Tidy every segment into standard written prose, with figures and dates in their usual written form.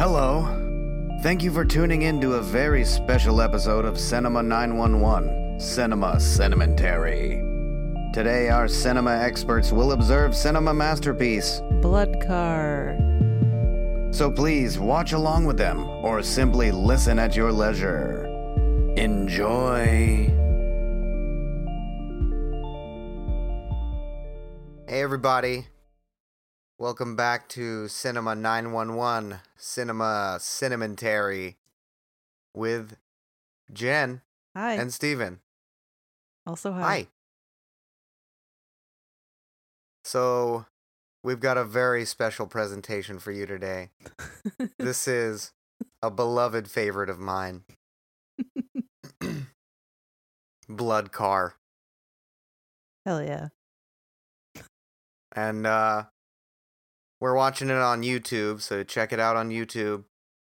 Hello. Thank you for tuning in to a very special episode of Cinema 911, Cinema Cinementary. Today, our cinema experts will observe cinema masterpiece, Blood Car. So please watch along with them, or simply listen at your leisure. Enjoy. Hey everybody, welcome back to Cinema 911, Cinema Cinementary, with Jen Hi. and Steven. Also hi. Hi. So, we've got a very special presentation for you today. This is a beloved favorite of mine. Blood Car. Hell yeah. And we're watching it on YouTube, so check it out on YouTube.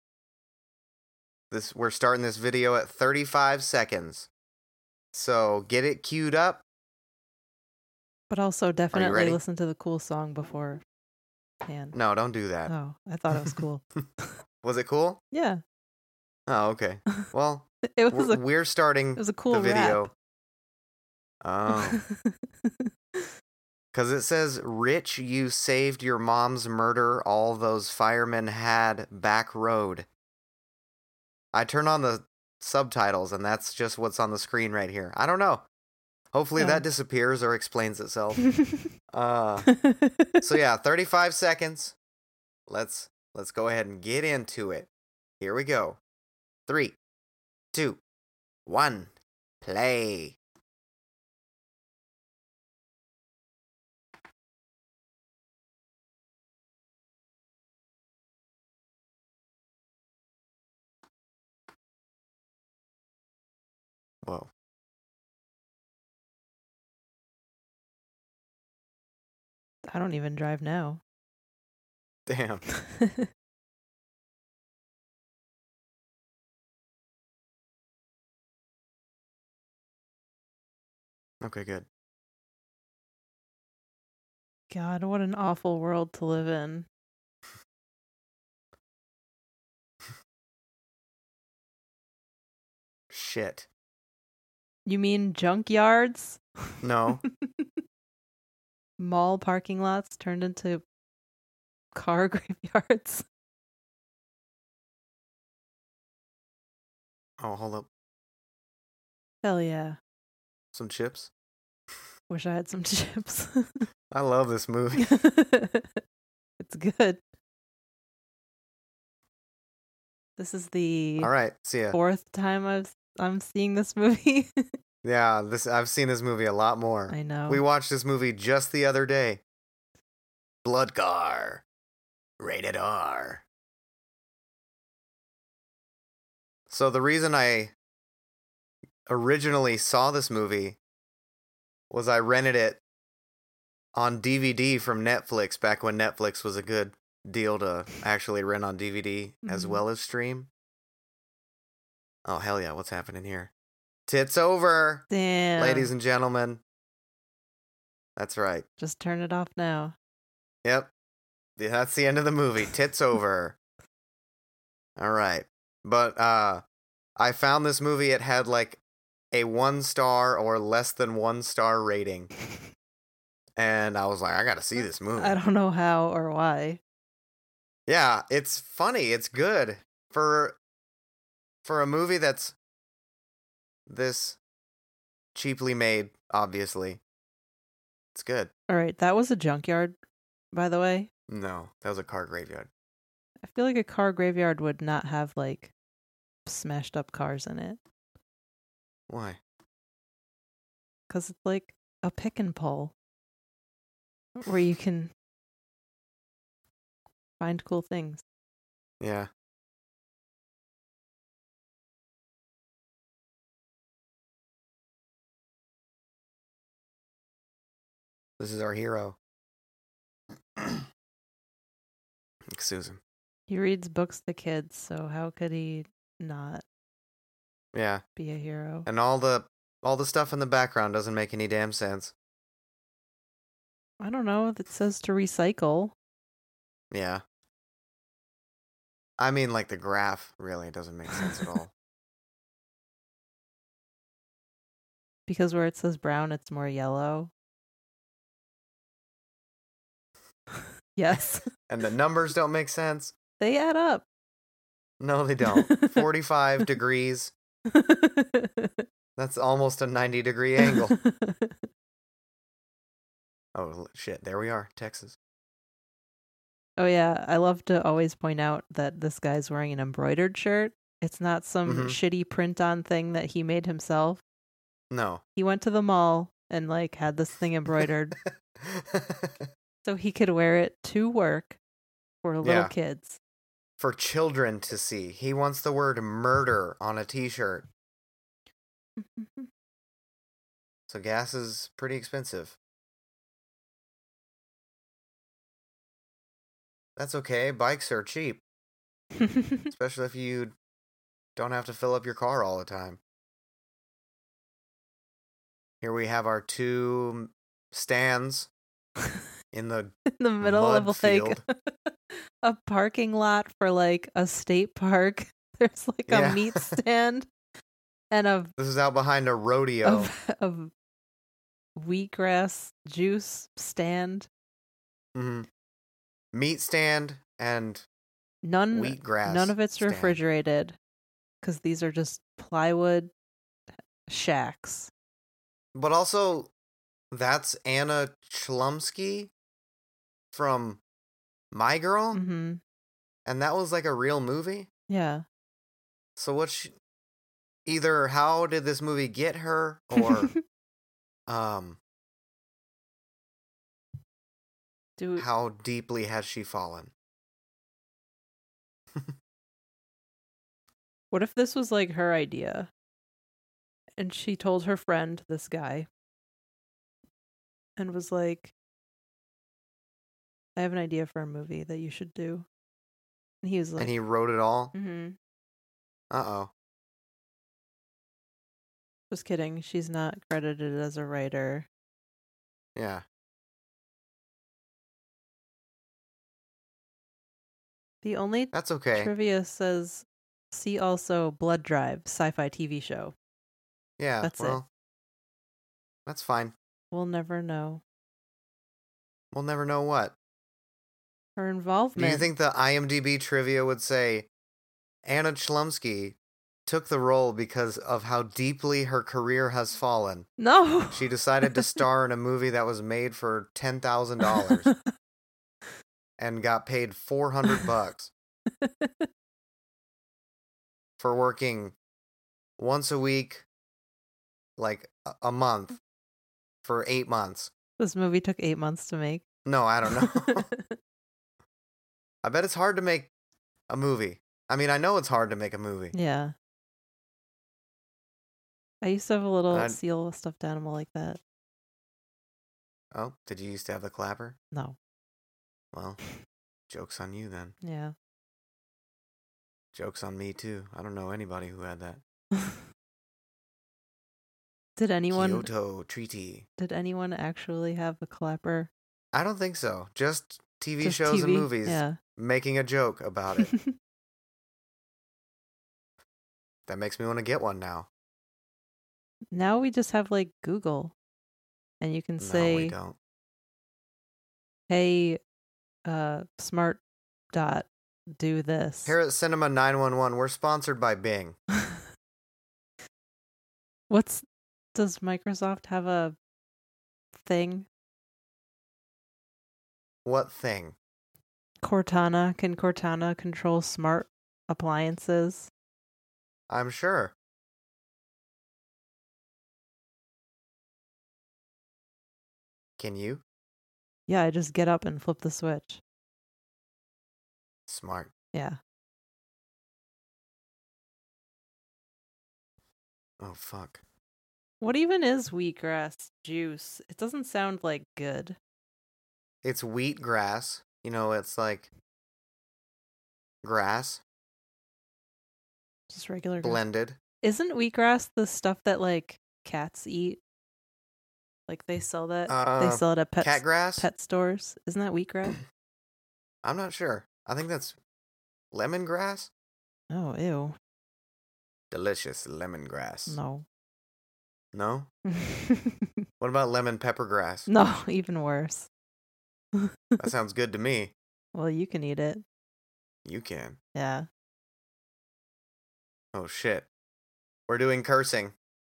We're starting this video at 35 seconds. So get it queued up. But also definitely ready? listen to the cool song before hand. No, don't do that. Oh, I thought it was cool. Was it cool? Yeah. Oh, okay. Well, It was we're starting it was a cool the video. rap. Oh. Because it says, Rich, you saved your mom's murder, all those firemen had back road. I turn on the subtitles, and that's just what's on the screen right here. I don't know. Hopefully that disappears or explains itself. So yeah, 35 seconds. Let's go ahead and get into it. Here we go. 3, 2, 1, play. Whoa. I don't even drive now. Damn. Okay, good. God, what an awful world to live in. Shit. You mean junkyards? No. Mall parking lots turned into car graveyards. Oh, hold up. Hell yeah. Some chips? Wish I had some chips. I love this movie. It's good. This is the All right, see ya. 4th time I'm seeing this movie. Yeah, I've seen this movie a lot more. I know. We watched this movie just the other day. Blood Car. Rated R. So the reason I originally saw this movie was I rented it on DVD from Netflix back when Netflix was a good deal to actually rent on DVD as well as stream. Oh, hell yeah, what's happening here? Tits over, Damn. ladies and gentlemen. That's right. Just turn it off now. Yep. Yeah, that's the end of the movie. Tits over. All right. But I found this movie. It had like a 1-star or less than 1-star rating. And I was like, I got to see this movie. I don't know how or why. Yeah, it's funny. It's good. For a movie that's this cheaply made, obviously. It's good. All right, that was a junkyard, by the way. No, that was a car graveyard. I feel like a car graveyard would not have like smashed up cars in it. Why? Because it's like a pick and pull where you can find cool things. Yeah. This is our hero. Excuse him. He reads books to kids, so how could he not Yeah. be a hero? And all the stuff in the background doesn't make any damn sense. I don't know. That says to recycle. Yeah. I mean, like the graph really doesn't make sense at all. Because where it says brown, it's more yellow. Yes. And the numbers don't make sense. They add up. No, they don't. 45 degrees. That's almost a 90-degree angle. Oh, shit. There we are. Texas. Oh, yeah. I love to always point out that this guy's wearing an embroidered shirt. It's not some shitty print-on thing that he made himself. No. He went to the mall and, like, had this thing embroidered so he could wear it to work for little kids. For children to see. He wants the word murder on a t-shirt. So gas is pretty expensive. That's okay. Bikes are cheap. Especially if you don't have to fill up your car all the time. Here we have our two stands in the middle mud of field. like a parking lot for like a state park. There's like a meat stand and This is out behind a rodeo. of wheatgrass juice stand. Mm-hmm. Meat stand and wheatgrass. None of it's stand. refrigerated because these are just plywood shacks. But also, that's Anna Chlumsky from My Girl, Mm-hmm. and that was like a real movie. Yeah. So either how did this movie get her, or how deeply has she fallen? What if this was like her idea? And she told her friend, this guy, and was like, I have an idea for a movie that you should do. And he was like, And he wrote it all? Mm-hmm. Uh-oh. Just kidding. She's not credited as a writer. Yeah. The only That's okay. trivia says, see also Blood Drive, sci-fi TV show. Yeah, That's it. That's fine. We'll never know. We'll never know what. Her involvement. Do you think the IMDb trivia would say Anna Chlumsky took the role because of how deeply her career has fallen? No. She decided to star in a movie that was made for $10,000 and got paid $400 for working once a week, like a month, for 8 months. This movie took 8 months to make. No, I don't know. I bet it's hard to make a movie. I mean, I know it's hard to make a movie. Yeah. I used to have a little seal stuffed animal like that. Oh, did you used to have the clapper? No. Well, joke's on you then. Yeah. Joke's on me too. I don't know anybody who had that. Did anyone Kyoto Treaty. Did anyone actually have a clapper? I don't think so. Just TV Just shows TV? and movies Yeah. making a joke about it. That makes me want to get one now. Now we just have like Google. And you can say, no, we don't. Hey, smart dot, do this. Here at Cinema 911, we're sponsored by Bing. Does Microsoft have a thing? What thing? Cortana. Can Cortana control smart appliances? I'm sure. Can you? Yeah, I just get up and flip the switch. Smart. Yeah. Oh, fuck. What even is wheatgrass juice? It doesn't sound like good. It's wheatgrass. You know, it's like grass. Just regular grass. Blended. Isn't wheatgrass the stuff that like cats eat? Like they sell that. They sell it at cat grass? pet stores. Isn't that wheatgrass? I'm not sure. I think that's Lemongrass? Oh, ew. Delicious lemongrass. No. No? What about lemon peppergrass? No, even worse. That sounds good to me. Well, you can eat it. You can. Yeah. Oh shit. We're doing cursing.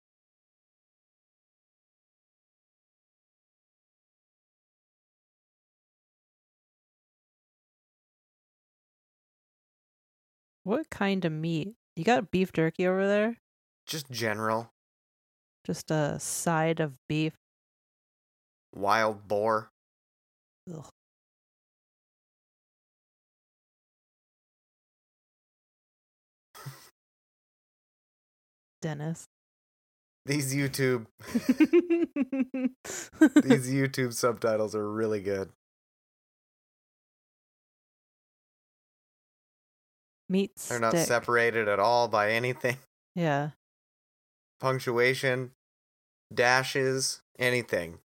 What kind of meat? You got beef jerky over there? Just general. Just a side of beef. Wild boar. Ugh. Dennis. These YouTube subtitles are really good. Meat They're not stick. separated at all by anything. Yeah. Punctuation, dashes, anything.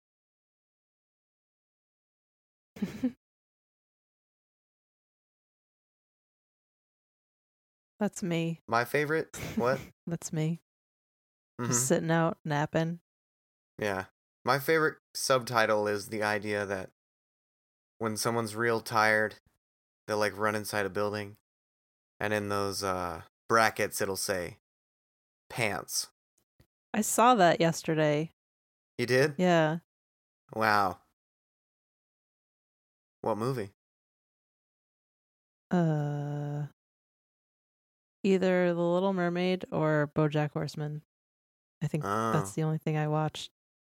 That's me. My favorite? What? That's me. Mhm. Just sitting out napping. Yeah. My favorite subtitle is the idea that when someone's real tired, they'll like run inside a building, and in those brackets it'll say pants. I saw that yesterday. You did? Yeah. Wow. What movie? Either The Little Mermaid or BoJack Horseman. I think Oh. that's the only thing I watched.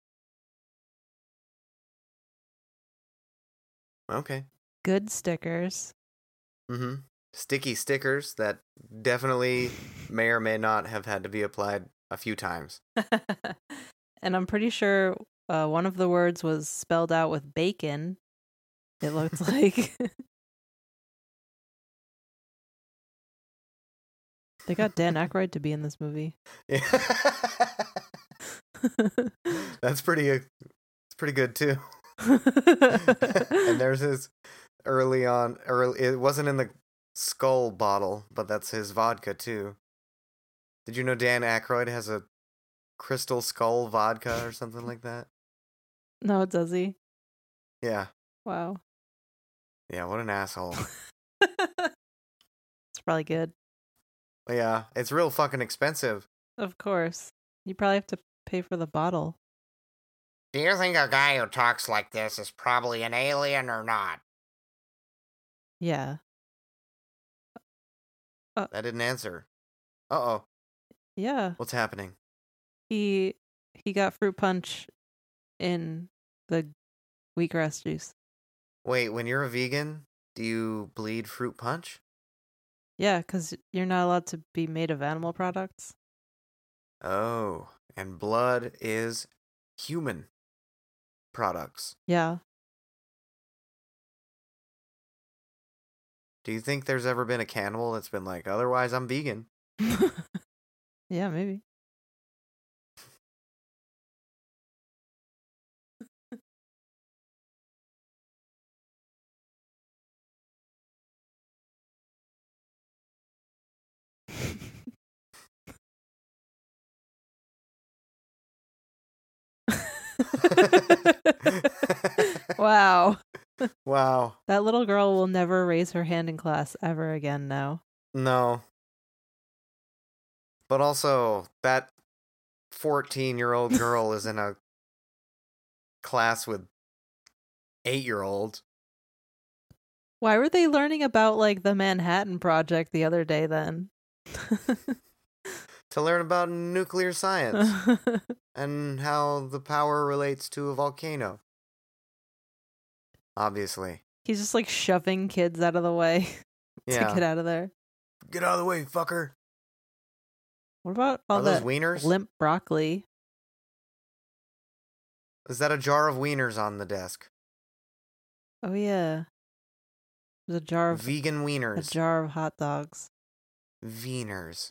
Okay. Good stickers. Mm-hmm. Sticky stickers that definitely may or may not have had to be applied a few times. And I'm pretty sure one of the words was spelled out with bacon. It looked like. They got Dan Aykroyd to be in this movie. Yeah. That's pretty good too. And there's his early, it wasn't in the Skull bottle, but that's his vodka too. Did you know Dan Aykroyd has a Crystal Skull vodka or something like that? No, does he? Yeah. Wow. Yeah, what an asshole. It's probably good. Yeah, it's real fucking expensive. Of course. You probably have to pay for the bottle. Do you think a guy who talks like this is probably an alien or not? Yeah. That didn't answer. Uh-oh. Yeah. What's happening? He got fruit punch in the wheatgrass juice. Wait, when you're a vegan, do you bleed fruit punch? Yeah, because you're not allowed to be made of animal products. Oh, and blood is human products. Yeah. Do you think there's ever been a cannibal that's been like, otherwise I'm vegan? Yeah, maybe. Wow. Wow. That little girl will never raise her hand in class ever again now. No. But also, that 14-year-old girl is in a class with 8-year-olds. Why were they learning about like the Manhattan Project the other day then? To learn about nuclear science and how the power relates to a volcano. Obviously. He's just like shoving kids out of the way to Yeah. get out of there. Get out of the way, fucker. What about all Are those that wieners? limp broccoli? Is that a jar of wieners on the desk? Oh yeah. There's a jar of Vegan wieners. hot dogs. Wieners.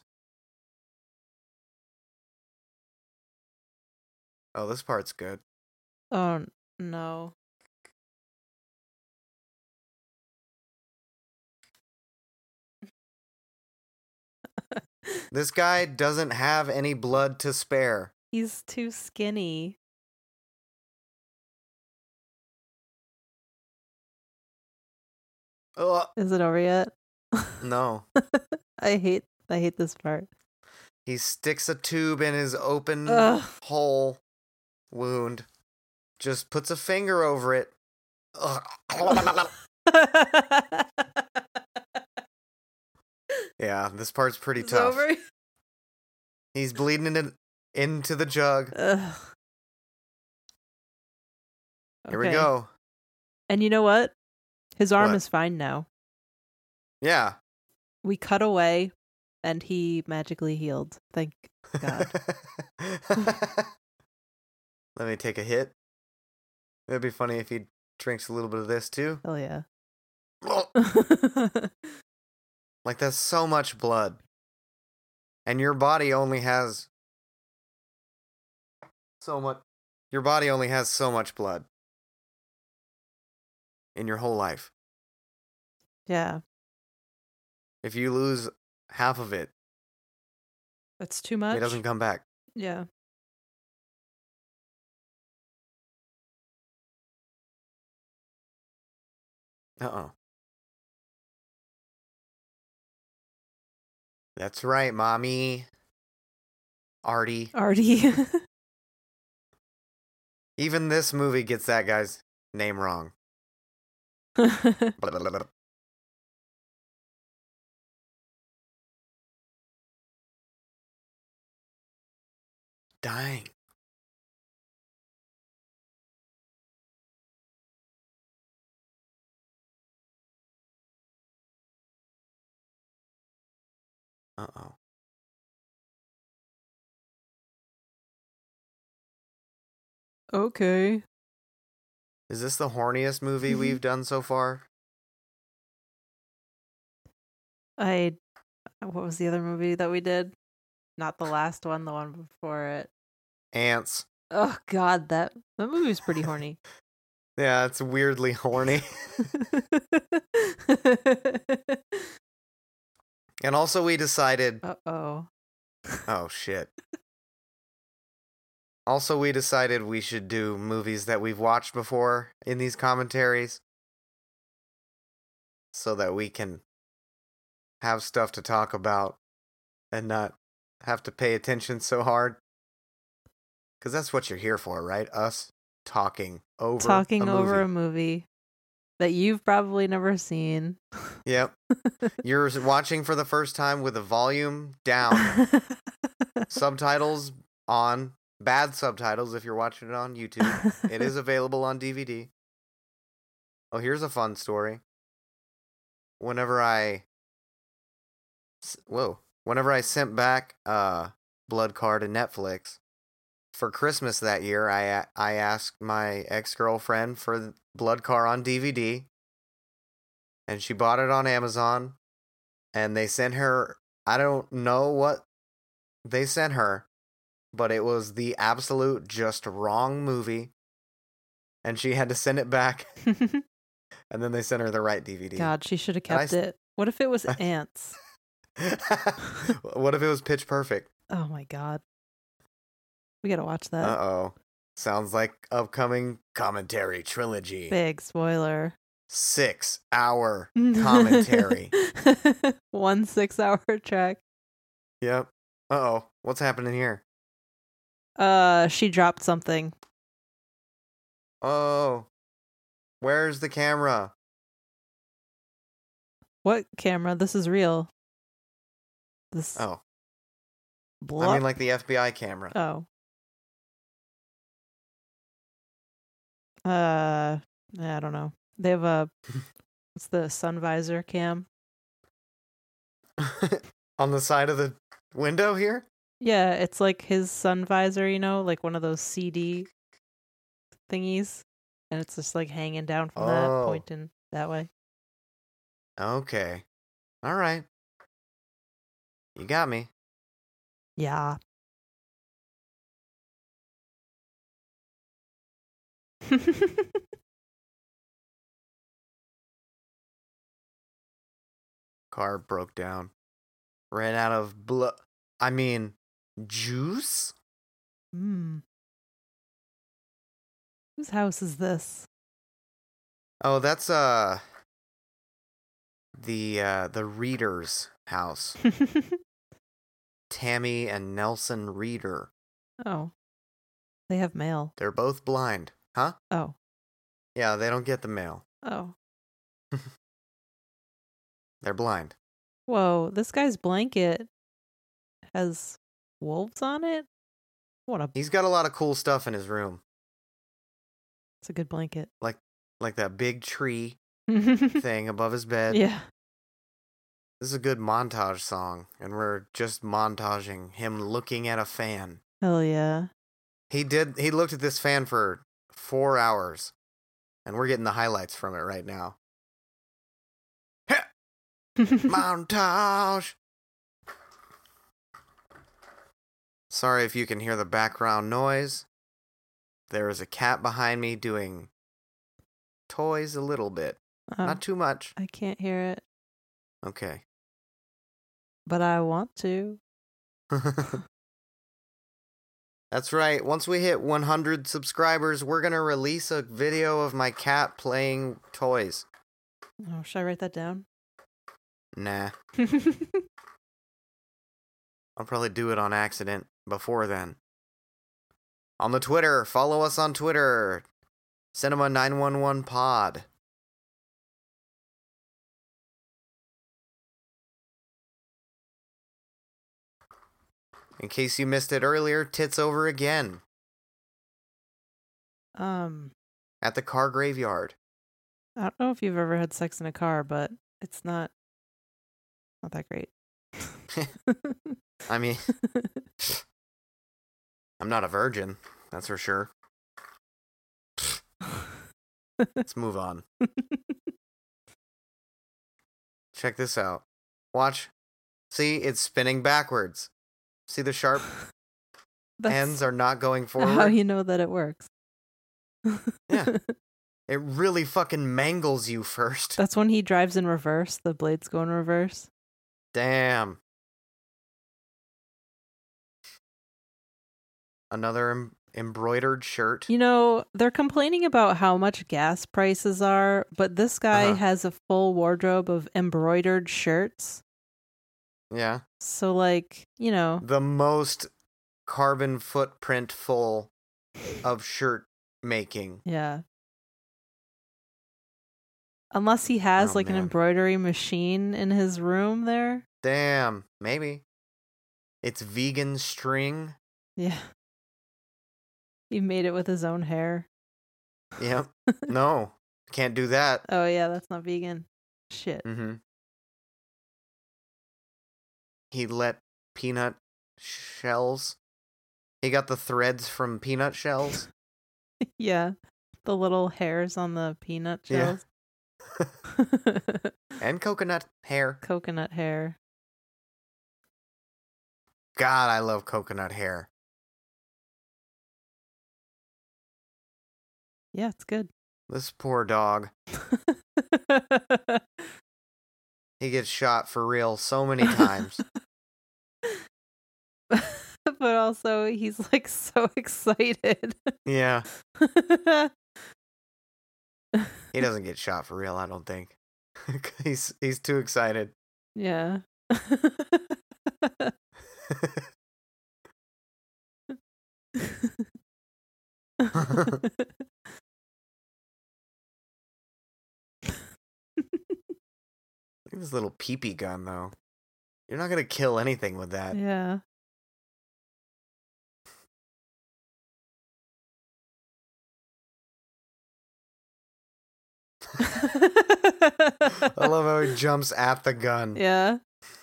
Oh, this part's good. Oh no. This guy doesn't have any blood to spare. He's too skinny. Ugh. Is it over yet? No. I hate this part. He sticks a tube in his open Ugh. hole wound. Just puts a finger over it. Ugh. Yeah, this part's pretty It's tough. over. He's bleeding into the jug. Ugh. Here we Okay. go. And you know what? His arm What? is fine now. Yeah. We cut away, and he magically healed. Thank God. Let me take a hit. It'd be funny if he drinks a little bit of this too. Hell yeah. Like, that's so much blood. And your body only has so much. Your body only has so much blood in your whole life. Yeah. If you lose half of it, That's too much. it doesn't come back. Yeah. Uh-oh. That's right, mommy. Artie. Artie. Even this movie gets that guy's name wrong. Blah, blah, blah, blah. Dying. Uh-oh. Okay. Is this the horniest movie we've done so far? What was the other movie that we did? Not the last one, the one before it. Ants. Oh God, that movie's pretty horny. Yeah, it's weirdly horny. And also we decided... Uh-oh. Oh, shit. Also, we decided we should do movies that we've watched before in these commentaries so that we can have stuff to talk about and not have to pay attention so hard. Because that's what you're here for, right? Us talking over a movie that you've probably never seen. Yep. You're watching for the first time with the volume down, subtitles on. Bad subtitles if you're watching it on YouTube. It is available on DVD. Oh, here's a fun story. Whenever I sent back Blood Car to Netflix for Christmas that year, I asked my ex-girlfriend for Blood Car on DVD, and she bought it on Amazon, and they sent her, I don't know what they sent her, but it was the absolute just wrong movie, and she had to send it back, and then they sent her the right DVD. God, she should have kept it. What if it was Ants? What if it was Pitch Perfect? Oh my God. We gotta watch that. Uh-oh. Sounds like upcoming commentary trilogy. Big spoiler. 6-hour commentary. 1 6-hour track. Yep. Uh-oh. What's happening here? She dropped something. Oh. Where's the camera? What camera? This is real. This. Oh. Blup. I mean like the FBI camera. Oh. I don't know. They have a. What's the sun visor cam? On the side of the window here? Yeah, it's like his sun visor, like one of those CD thingies. And it's just like hanging down from that, Oh. pointing that way. Okay. All right. You got me. Yeah. Car broke down. Ran out of juice? Hmm. Whose house is this? Oh, that's the Reader's house. Tammy and Nelson Reader. Oh. They have mail. They're both blind. Huh? Oh. Yeah, they don't get the mail. Oh. They're blind. Whoa, this guy's blanket has wolves on it? He's got a lot of cool stuff in his room. It's a good blanket. Like that big tree thing above his bed. Yeah. This is a good montage song, and we're just montaging him looking at a fan. Hell yeah. He looked at this fan for 4 hours, and we're getting the highlights from it right now. Montage! Sorry if you can hear the background noise. There is a cat behind me doing toys a little bit. Oh, Not too much. I can't hear it, Okay. but I want to. That's right. Once we hit 100 subscribers, we're going to release a video of my cat playing toys. Oh, should I write that down? Nah. I'll probably do it on accident before then. On the Twitter, follow us on Twitter. Cinema911pod. In case you missed it earlier, tits over again. At the car graveyard. I don't know if you've ever had sex in a car, but it's not that great. I mean, I'm not a virgin, that's for sure. Let's move on. Check this out. Watch. See, it's spinning backwards. See the sharp ends are not going forward? How you know that it works. Yeah. It really fucking mangles you first. That's when he drives in reverse. The blades go in reverse. Damn. Another embroidered shirt. You know, they're complaining about how much gas prices are, but this guy has a full wardrobe of embroidered shirts. Yeah. So, like, you know. The most carbon footprint full of shirt making. Yeah. Unless he has, an embroidery machine in his room there. Damn. Maybe. It's vegan string. Yeah. He made it with his own hair. Yep. No. Can't do that. Oh, yeah, that's not vegan. Shit. Mm-hmm. He let peanut shells. He got the threads from peanut shells. Yeah. The little hairs on the peanut shells. Yeah. And coconut hair. Coconut hair. God, I love coconut hair. Yeah, it's good. This poor dog. He gets shot for real so many times. But also, he's like so excited. Yeah. He doesn't get shot for real, I don't think. He's too excited. Yeah. Look at this little peepee gun, though. You're not gonna kill anything with that. Yeah. I love how he jumps at the gun. Yeah.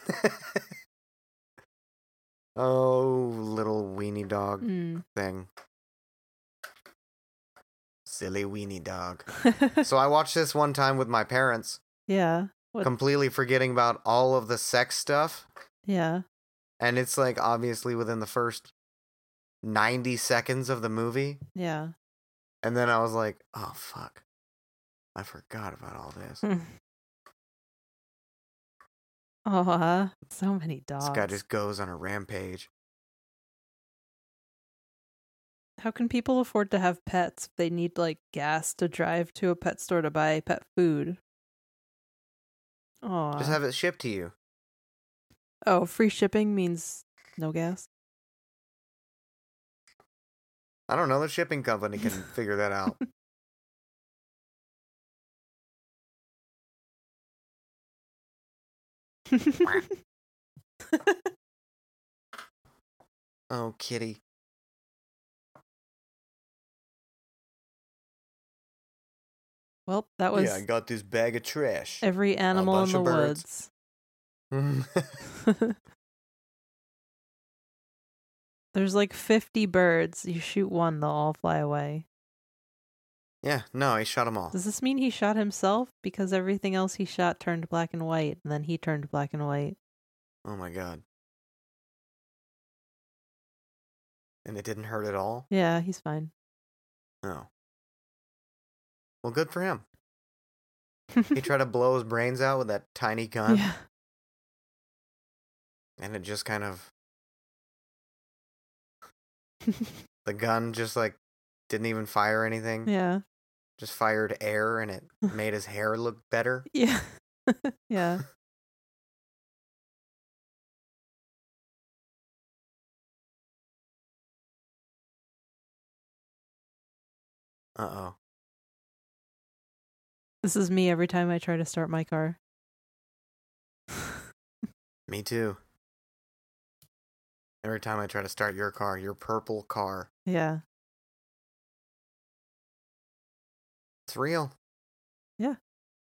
Oh, little weenie dog Mm. thing. Silly weenie dog. So I watched this one time with my parents. Yeah. Completely forgetting about all of the sex stuff. Yeah. And it's like obviously within the first 90 seconds of the movie. Yeah. And then I was like, oh, fuck. I forgot about all this. Oh, so many This guy dogs. just goes on a rampage. How can people afford to have pets if they need like gas to drive to a pet store to buy pet food? Oh, Just have it shipped to you. oh, free shipping means no gas. I don't know. The shipping company can figure that out. Oh, kitty. Well, that was Yeah, I got this bag of trash. every animal in bunch the of birds. woods. There's like 50 birds. You shoot one, they'll all fly away. Yeah, no, he shot them all. Does this mean he shot himself? Because everything else he shot turned black and white, and then he turned black and white. Oh my god. And it didn't hurt at all? Yeah, he's fine. Oh. Well, good for him. He tried to blow his brains out with that tiny gun, Yeah. and it just kind of... The gun just, like, didn't even fire anything. Yeah. Just fired air, and it made his hair look better. Yeah. Yeah. Uh-oh. This is me every time I try to start my car. Me too. Every time I try to start your car, your purple car. Yeah. It's real. Yeah.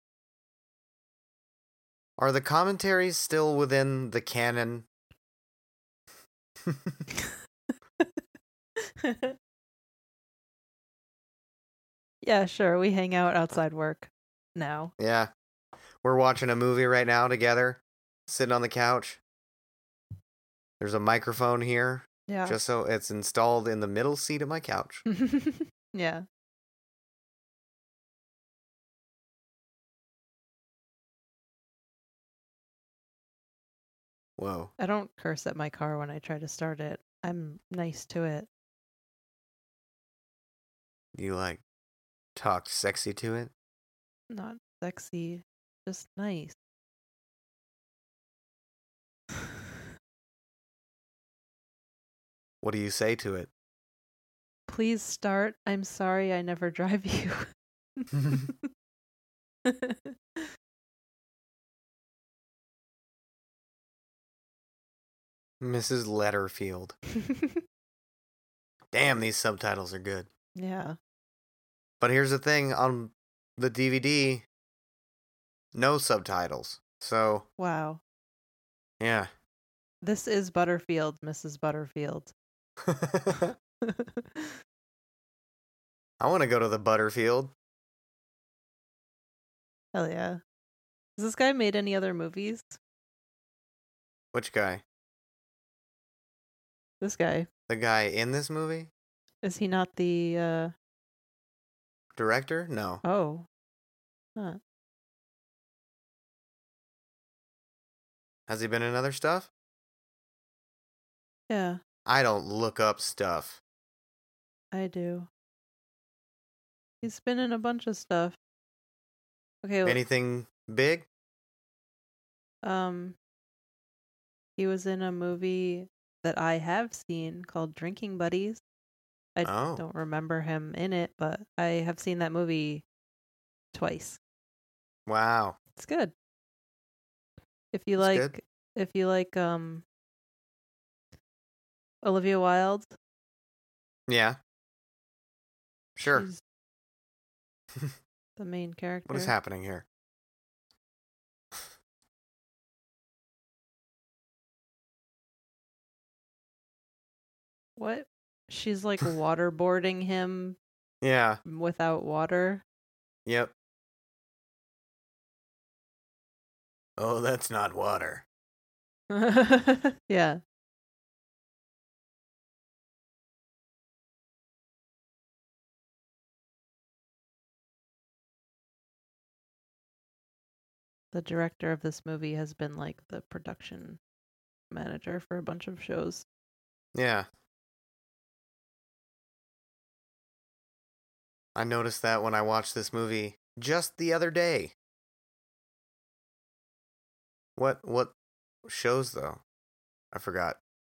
Are the commentaries still within the canon? Yeah, sure. We hang out outside work now. Yeah. We're watching a movie right now together, sitting on the couch. There's a microphone here, Yeah. just so it's installed in the middle seat of my couch. Yeah. Whoa. I don't curse at my car when I try to start it. I'm nice to it. You, like, talk sexy to it? Not sexy, just nice. What do you say to it? Please start. I'm sorry I never drive you. Mrs. Letterfield. Damn, these subtitles are good. Yeah. But here's the thing, on the DVD, no subtitles. So, Wow. yeah. This is Butterfield, Mrs. Butterfield. I want to go to the Butterfield. Hell yeah. Has this guy made any other movies? Which guy? This guy. The guy in this movie? Is he not the, Director? No. Oh. Huh. Has he been in other stuff? Yeah, I don't look up stuff. I do. He's been in a bunch of stuff. Okay, Anything big? he was in a movie that I have seen called Drinking Buddies. I Oh. don't remember him in it, but I have seen that movie twice. Wow. It's good. If you It's like, good? if you like, Olivia Wilde. Yeah. Sure. She's the main character. What is happening here? What? She's like waterboarding him Yeah. without water. Yep. Oh, that's not water. Yeah. The director of this movie has been like the production manager for a bunch of shows. Yeah. I noticed that when I watched this movie just the other day. What shows though? I forgot.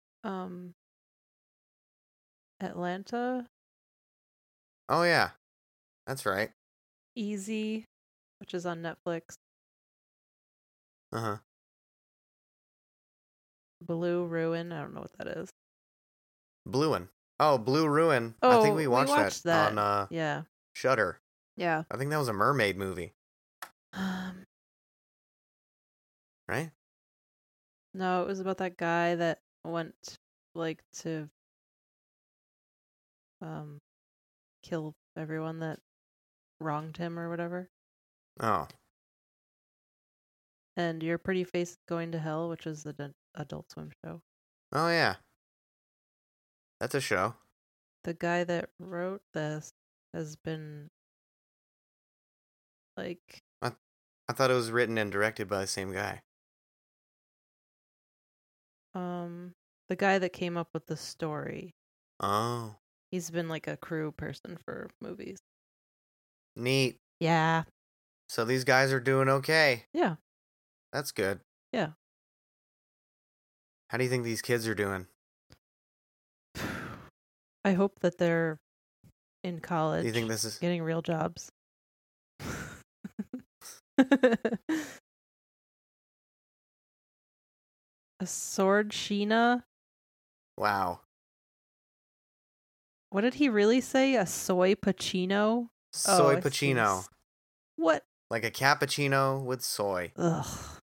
Atlanta, Oh yeah. That's right. Easy, which is on Netflix. Uh-huh. Blue Ruin, I don't know what that is. Bluein. Oh, Blue Ruin. I think we watched that on yeah. Shudder. Yeah. I think that was a mermaid movie, Um, right? no, it was about that guy that went like to kill everyone that wronged him or whatever. Oh. And Your Pretty Face is Going to Hell, which is the Adult Swim show. Oh yeah. That's a show. The guy that wrote this has been like I thought it was written and directed by the same guy. the guy that came up with the story. Oh. He's been like a crew person for movies. Neat. Yeah. So these guys are doing okay. Yeah. That's good. Yeah. How do you think these kids are doing? I hope that they're in college. Do you think this is getting real jobs? A sword Sheena? Wow. What did he really say? A soy Pacino? Soy I see. Pacino. What? Like a cappuccino with soy. Ugh.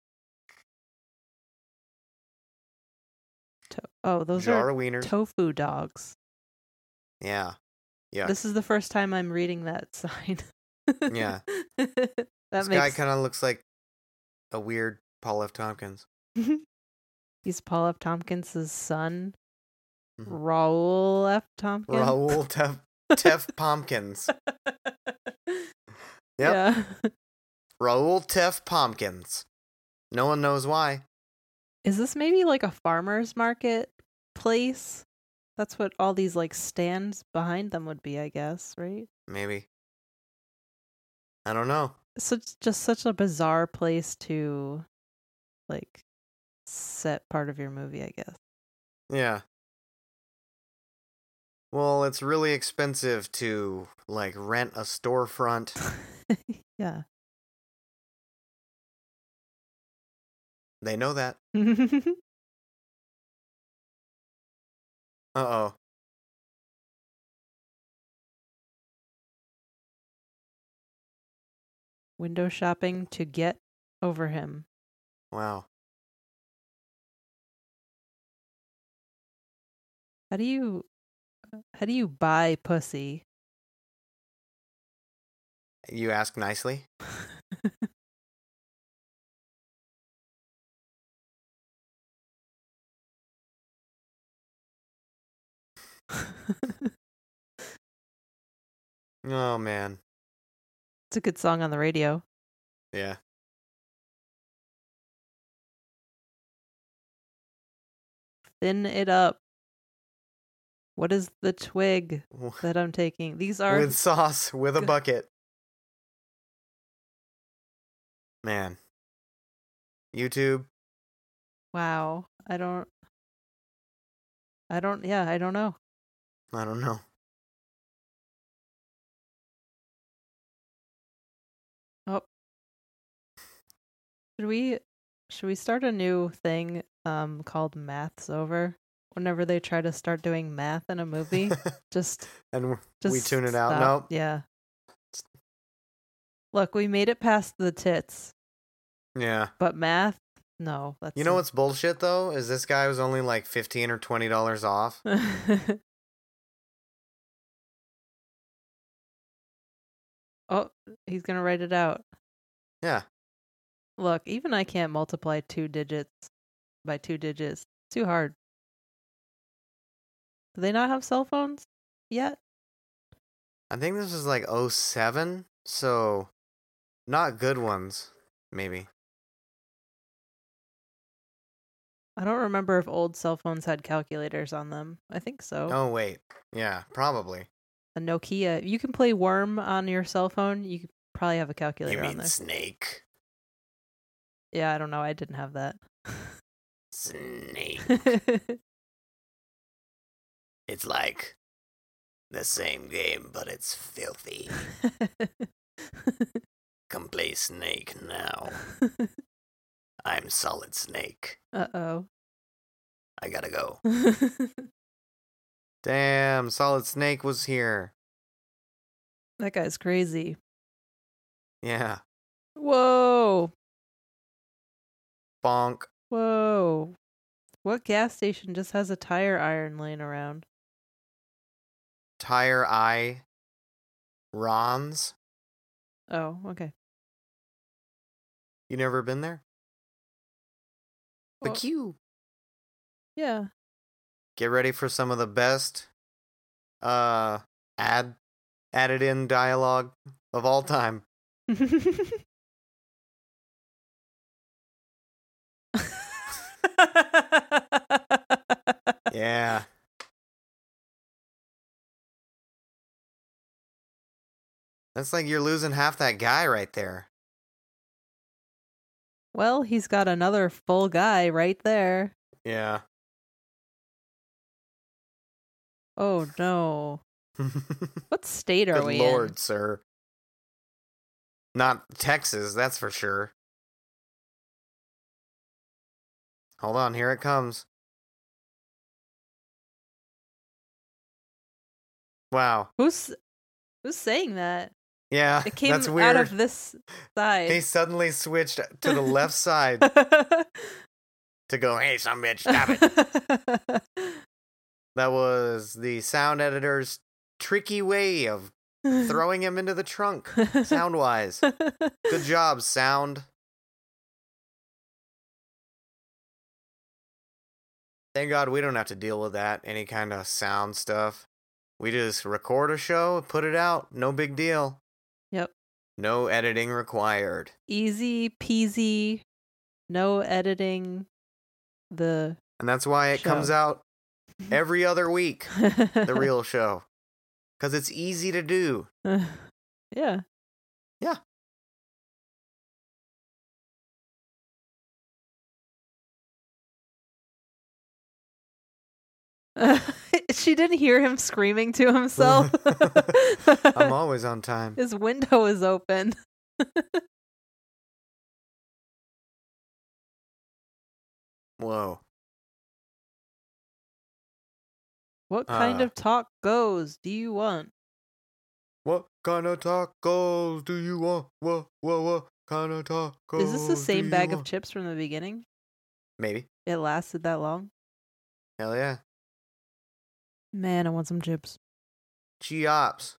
Those Jar are of wieners. tofu dogs. Yeah. Yeah. This is the first time I'm reading that sign. Yeah. That This guy kind of looks like a weird Paul F. Tompkins. He's Paul F. Tompkins' son, Mhm. Raoul F. Tompkins. Raoul Tef Pumpkins. Yep. Yeah. Raoul Tef Pumpkins. No one knows why. Is this maybe like a farmer's market place? That's what all these like stands behind them would be, I guess, right? Maybe. I don't know. So it's just such a bizarre place to like set part of your movie, I guess. Yeah. Well, it's really expensive to, like, rent a storefront. Yeah. They know that. Uh-oh. Window shopping to get over him. Wow. How do you buy pussy? You ask nicely? Oh, man. It's a good song on the radio. Yeah. Thin it up. What is the twig that I'm taking? These are With sauce, with a bucket. Man. YouTube. wow. I don't know. I don't know. Oh. Should we start a new thing called Math's Over? Whenever they try to start doing math in a movie, just we tune it out. stop. Nope. Yeah. Look, we made it past the tits, Yeah. but math, no. That's You know what's bullshit though? Is this guy was only like $15 or $20 off. Oh, he's gonna write it out. Yeah. Look, even I can't multiply 2 digits by 2 digits. It's too hard. Do they not have cell phones yet? I think this is like 07, so not good ones, maybe. I don't remember if old cell phones had calculators on them. I think so. Oh, wait. Yeah, probably. A Nokia. You can play Worm on your cell phone. You could probably have a calculator You on mean there. Snake? Yeah, I don't know. I didn't have that. Snake. It's like the same game, but it's filthy. Come play Snake now. I'm Solid Snake. Uh-oh. I gotta go. Damn, Solid Snake was here. That guy's crazy. Yeah. Whoa. Bonk. Whoa. What gas station just has a tire iron laying around? Tire Eye. Ron's. Oh, okay. You never been there? The Well, Q. yeah. Get ready for some of the best added in dialogue of all time. Yeah. That's like you're losing half that guy right there. Well, he's got another full guy right there. Yeah. Oh, no. What state are Good we Lord, sir. Not Texas, that's for sure. Hold on, here it comes. Wow. in? Who's saying that? Yeah, It came that's weird. out of this side. He suddenly switched to the left side to go, hey, some bitch, stop it. That was the sound editor's tricky way of throwing him into the trunk, sound-wise. Good job, sound. Thank God we don't have to deal with that, any kind of sound stuff. We just record a show, put it out, no big deal. Yep. No editing required. Easy peasy. No editing. And that's why it show. comes out every other week, the real show. Because it's easy to do. Yeah. Yeah. She didn't hear him screaming to himself. I'm always on time. His window is open. Whoa. What kind of tacos do you want? What kind of tacos do you want? What kind of tacos? Is this the same do bag you of want? chips from the beginning? Maybe. It lasted that long? Hell yeah. Man, I want some chips. G-Ops.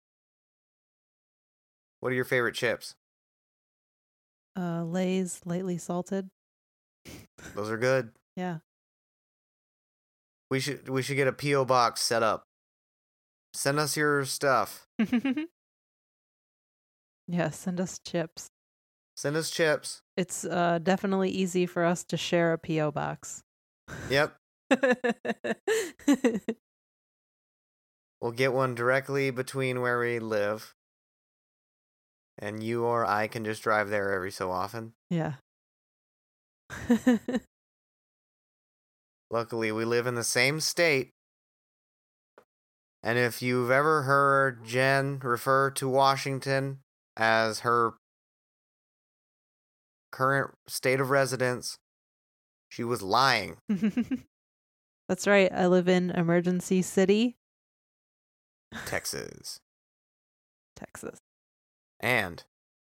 What are your favorite chips? Lay's lightly salted. Those are good. Yeah. We should get a P.O. box set up. Send us your stuff. Yeah, send us chips. Send us chips. It's definitely easy for us to share a P.O. box. Yep. We'll get one directly between where we live. And you or I can just drive there every so often. Yeah. Luckily, we live in the same state. And if you've ever heard Jen refer to Washington as her current state of residence, she was lying. That's right. I live in Emergency City, Texas. Texas. And.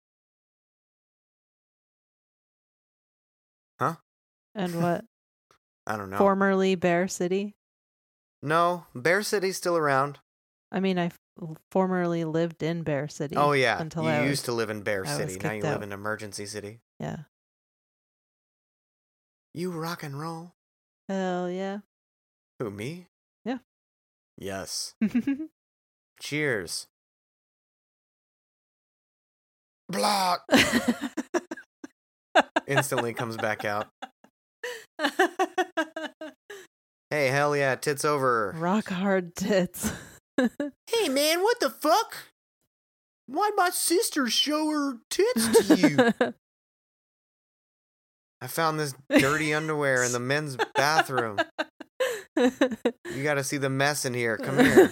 Huh? And what? I don't know. Formerly Bear City. No, Bear City's still around. I mean, I formerly lived in Bear City. Oh, yeah. Until You I used to live in Bear I was City. Now you kicked live out. in Emergency City. Yeah. You rock and roll. Hell yeah. Who, me? Yeah. Yes. Cheers. Block! Instantly comes back out. Hey, hell yeah, tits over. Rock hard tits. Hey, man, what the fuck? Why'd my sister show her tits to you? I found this dirty underwear in the men's bathroom. You gotta see the mess in here. Come here.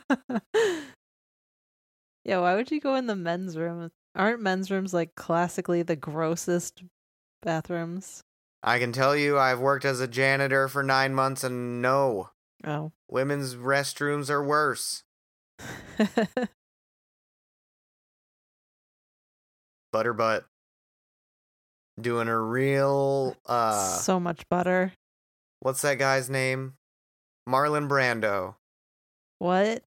Yeah, why would you go in the men's room? Aren't men's rooms like classically the grossest bathrooms? I can tell you I've worked as a janitor for 9 months and no, Oh. women's restrooms are worse. Butterbutt. Doing a real, So much butter. what's that guy's name? Marlon Brando. What?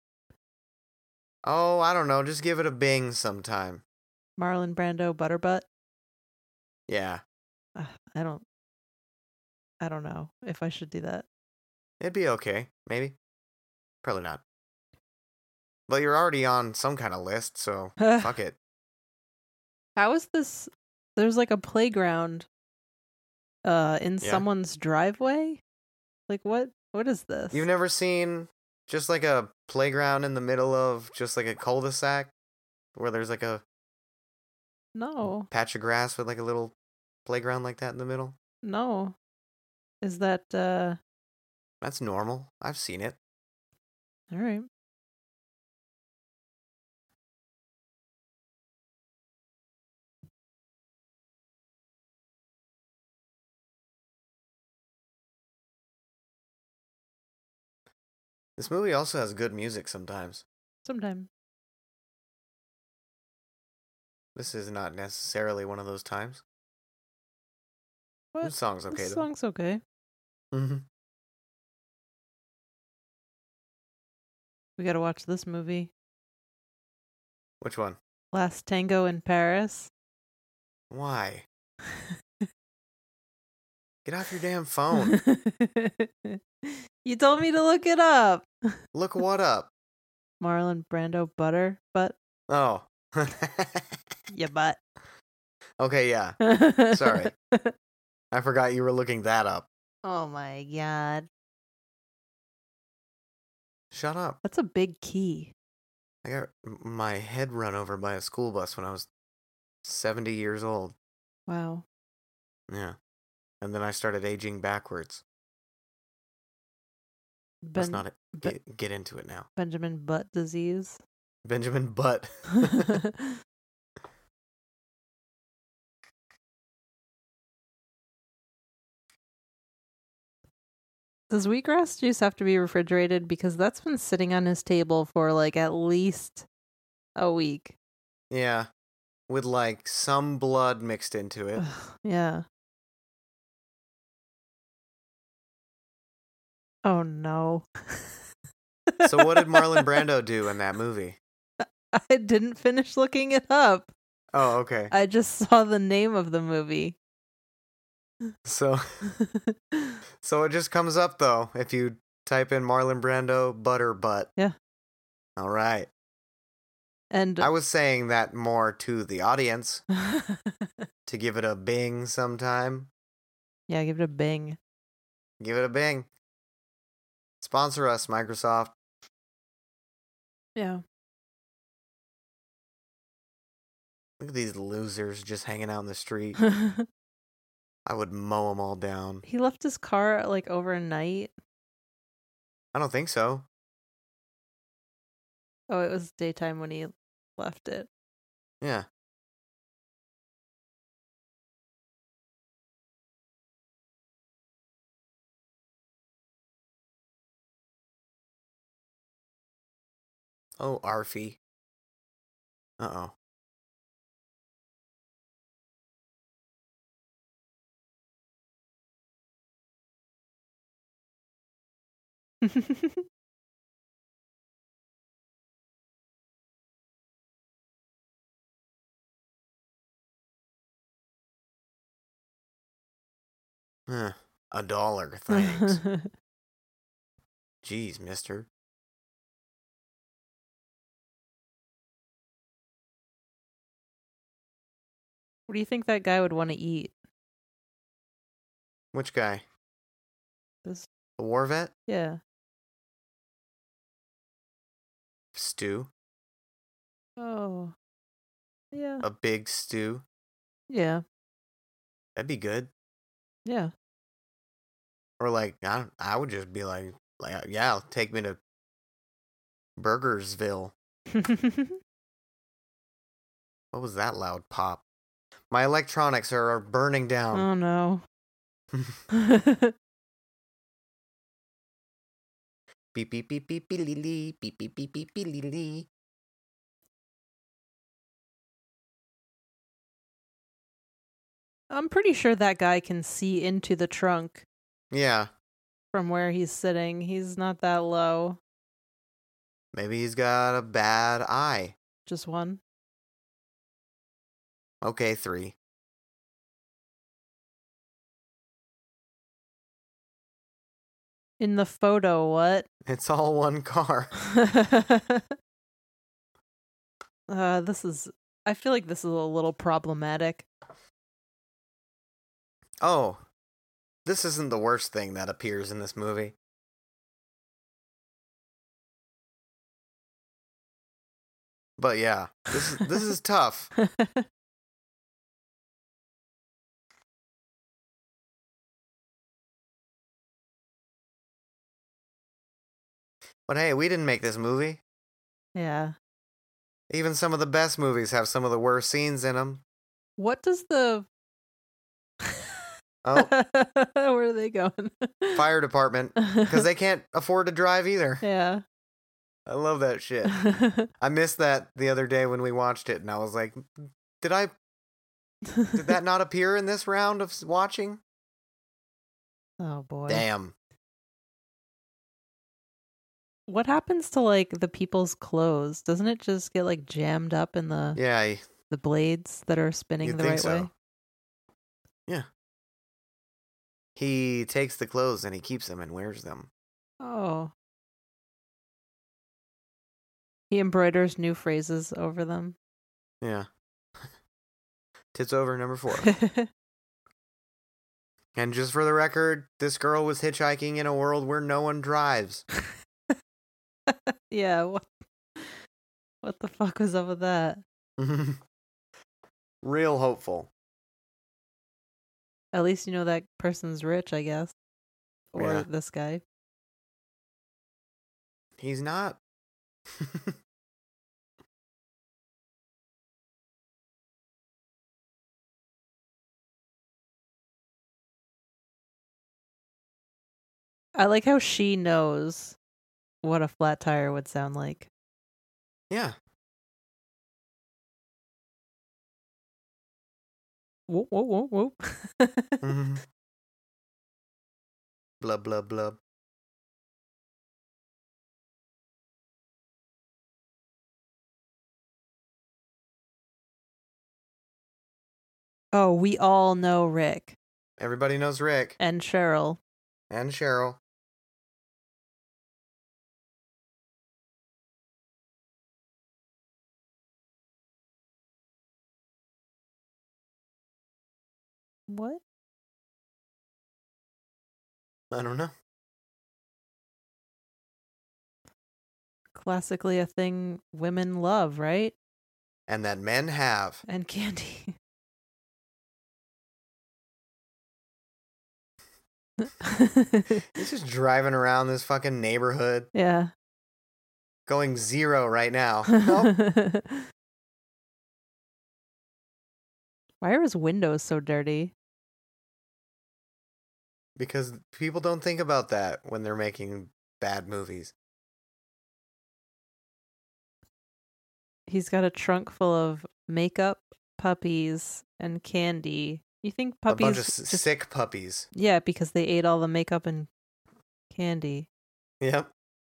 Oh, I don't know. Just give it a bing sometime. Marlon Brando butterbutt? Yeah, I don't know if I should do that. it'd be okay. Maybe. Probably not. But you're already on some kind of list, so fuck it. How is this? There's like a playground in Yeah. someone's driveway? Like what is this? You've never seen just like a playground in the middle of just like a cul-de-sac where there's like a No. patch of grass with like a little playground like that in the middle? No. Is that That's normal. I've seen it. all right. This movie also has good music sometimes. Sometime. This is not necessarily one of those times. What? This song's okay This though. song's okay. Mm-hmm. We gotta watch this movie. Which one? Last Tango in Paris. Why? Get off your damn phone. You told me to look it up. Look what up. Marlon Brando butter butt. Oh. Yeah, butt. Okay, yeah. Sorry. I forgot you were looking that up. Oh my god. Shut up. That's a big key. I got my head run over by a school bus when I was 70 years old. Wow. Yeah. And then I started aging backwards. Let's not get into it now. Benjamin Butt disease. Benjamin Butt. Does wheatgrass juice have to be refrigerated? Because that's been sitting on his table for like at least a week. Yeah. With like some blood mixed into it. Yeah. Oh no. So what did Marlon Brando do in that movie? I didn't finish looking it up. Oh, okay. I just saw the name of the movie. So it just comes up though if you type in Marlon Brando butter butt. Yeah. All right. And I was saying that more to the audience to give it a bing sometime. yeah, give it a bing. Give it a bing. Sponsor us, Microsoft. Yeah. Look at these losers just hanging out in the street. I would mow them all down. He left his car like overnight. I don't think so. Oh, it was daytime when he left it. Yeah. Oh, Arfie. Uh-oh. Huh. $1, thanks. Jeez, mister. What do you think that guy would want to eat? Which guy? This The war vet? Yeah. Stew? Oh. Yeah. A big stew? Yeah. That'd be good. Yeah. Or like, I would just be like, yeah, take me to Burgersville. What was that loud pop? My electronics are burning down. Oh no. Beep beep beep beep beep beep beep beep beep beep beep beep beep. I'm pretty sure that guy can see into the trunk Yeah, from where he's sitting. He's not that low. maybe he's got a bad eye. Just one. Okay, 3. In the photo, what? It's all one car. I feel like this is a little problematic. Oh, this isn't the worst thing that appears in this movie. But yeah, this is tough. But hey, we didn't make this movie. Yeah. Even some of the best movies have some of the worst scenes in them. What does the Oh, where are they going? fire department, because they can't afford to drive either. Yeah. I love that shit. I missed that the other day when we watched it, and I was like, did that not appear in this round of watching? Oh boy. Damn. What happens to like the people's clothes? Doesn't it just get like jammed up in the Yeah, the blades that are spinning you'd the think right so. way? Yeah. He takes the clothes and he keeps them and wears them. Oh. He embroiders new phrases over them. Yeah. Tits over number 4. And just for the record, this girl was hitchhiking in a world where no one drives. Yeah, what the fuck was up with that? Real hopeful. At least you know that person's rich, I guess. Or Yeah. this guy. He's not. I like how she knows what a flat tire would sound like. Yeah. Whoop, whoop, whoop, whoop. Mhm. Blub, blub, blub. Oh, we all know Rick Everybody knows Rick and Cheryl. and Cheryl. What? I don't know. Classically a thing women love, right? And that men have. And candy. He's just driving around this fucking neighborhood, Yeah. going 0 right now. Nope. Why are his windows so dirty? Because people don't think about that when they're making bad movies. He's got a trunk full of makeup, puppies, and candy. You think puppies A bunch of just... sick puppies. Yeah, because they ate all the makeup and candy. Yep.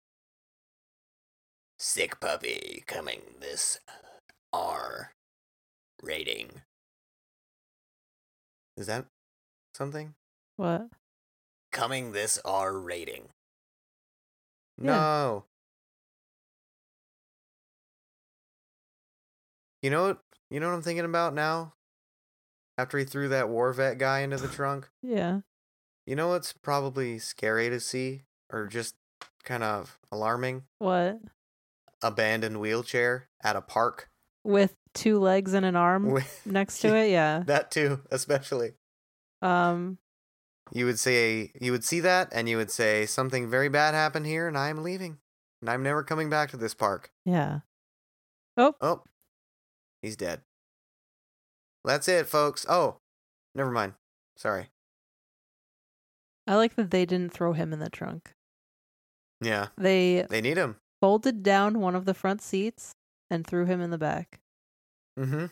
Sick puppy coming this R rating. Is that something? What? Coming this R rating. Yeah. No. You know what I'm thinking about now? After he threw that war vet guy into the trunk? Yeah. You know what's probably scary to see, or just kind of alarming? What? Abandoned wheelchair at a park. With 2 legs and an arm With- next to it? Yeah. That too, especially. Um, You would see that, and you would say, something very bad happened here, and I'm leaving. And I'm never coming back to this park. yeah. Oh, Oh, he's dead. That's it, folks. Oh, never mind. Sorry. I like that they didn't throw him in the trunk. Yeah, They they need him. folded down one of the front seats and threw him in the back. Mm-hmm.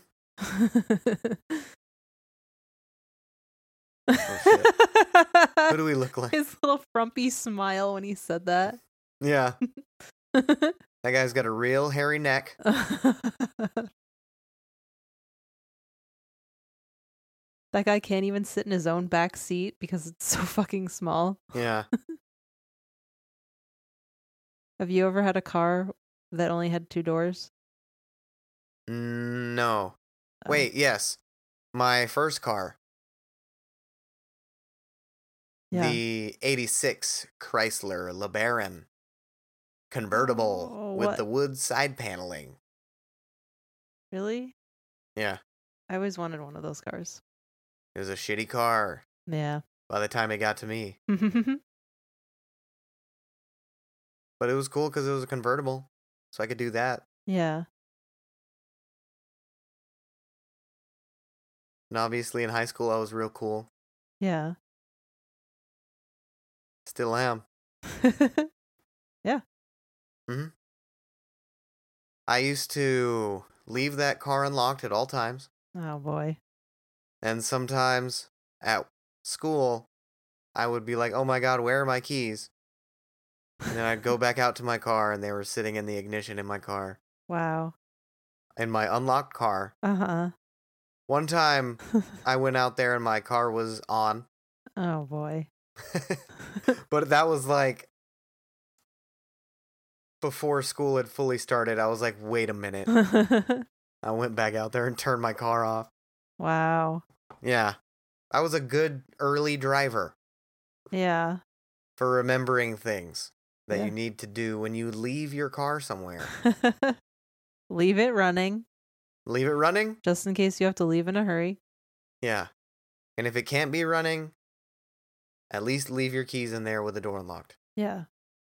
Who do we look like? His little frumpy smile when he said that. Yeah, that guy's got a real hairy neck. That guy can't even sit in his own back seat because it's so fucking small. Yeah. Have you ever had a car that only had 2 doors? No. Oh. Wait, yes. My first car, Yeah. the 86 Chrysler LeBaron convertible Oh, with what? the wood side paneling. Really? Yeah. I always wanted one of those cars. It was a shitty car Yeah. by the time it got to me. But it was cool because it was a convertible, so I could do that. Yeah. And obviously in high school, I was real cool. Yeah. Still am. Yeah. I used to leave that car unlocked at all times. Oh boy. And sometimes at school, I would be like, oh my God, where are my keys? And then I'd go back out to my car and they were sitting in the ignition in my car. Wow. In my unlocked car. Uh-huh. One time I went out there and my car was on. Oh boy. But that was like before school had fully started. I was like, wait a minute. I went back out there and turned my car off. Wow. Yeah. I was a good early driver Yeah. for remembering things that Yeah. you need to do when you leave your car somewhere. Leave it running, Leave it running? just in case you have to leave in a hurry. Yeah. And if it can't be running, at least leave your keys in there with the door unlocked. Yeah.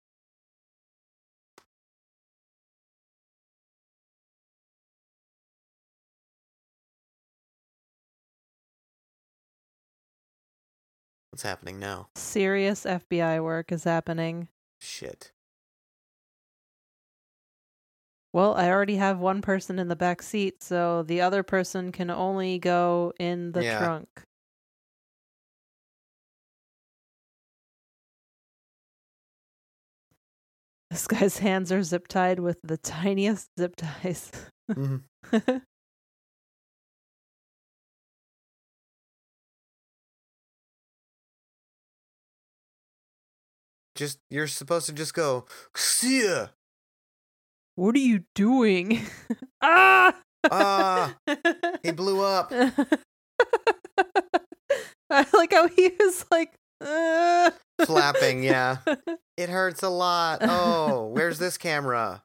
What's happening now? Serious FBI work is happening. Shit. Well, I already have one person in the back seat, so the other person can only go in the Yeah. trunk. This guy's hands are zip tied with the tiniest zip ties. Mhm. You're supposed to just go, "Xia!" What are you doing? Ah! Ah! He blew up. I like how he was like Flapping, yeah. It hurts a lot. Oh, where's this camera?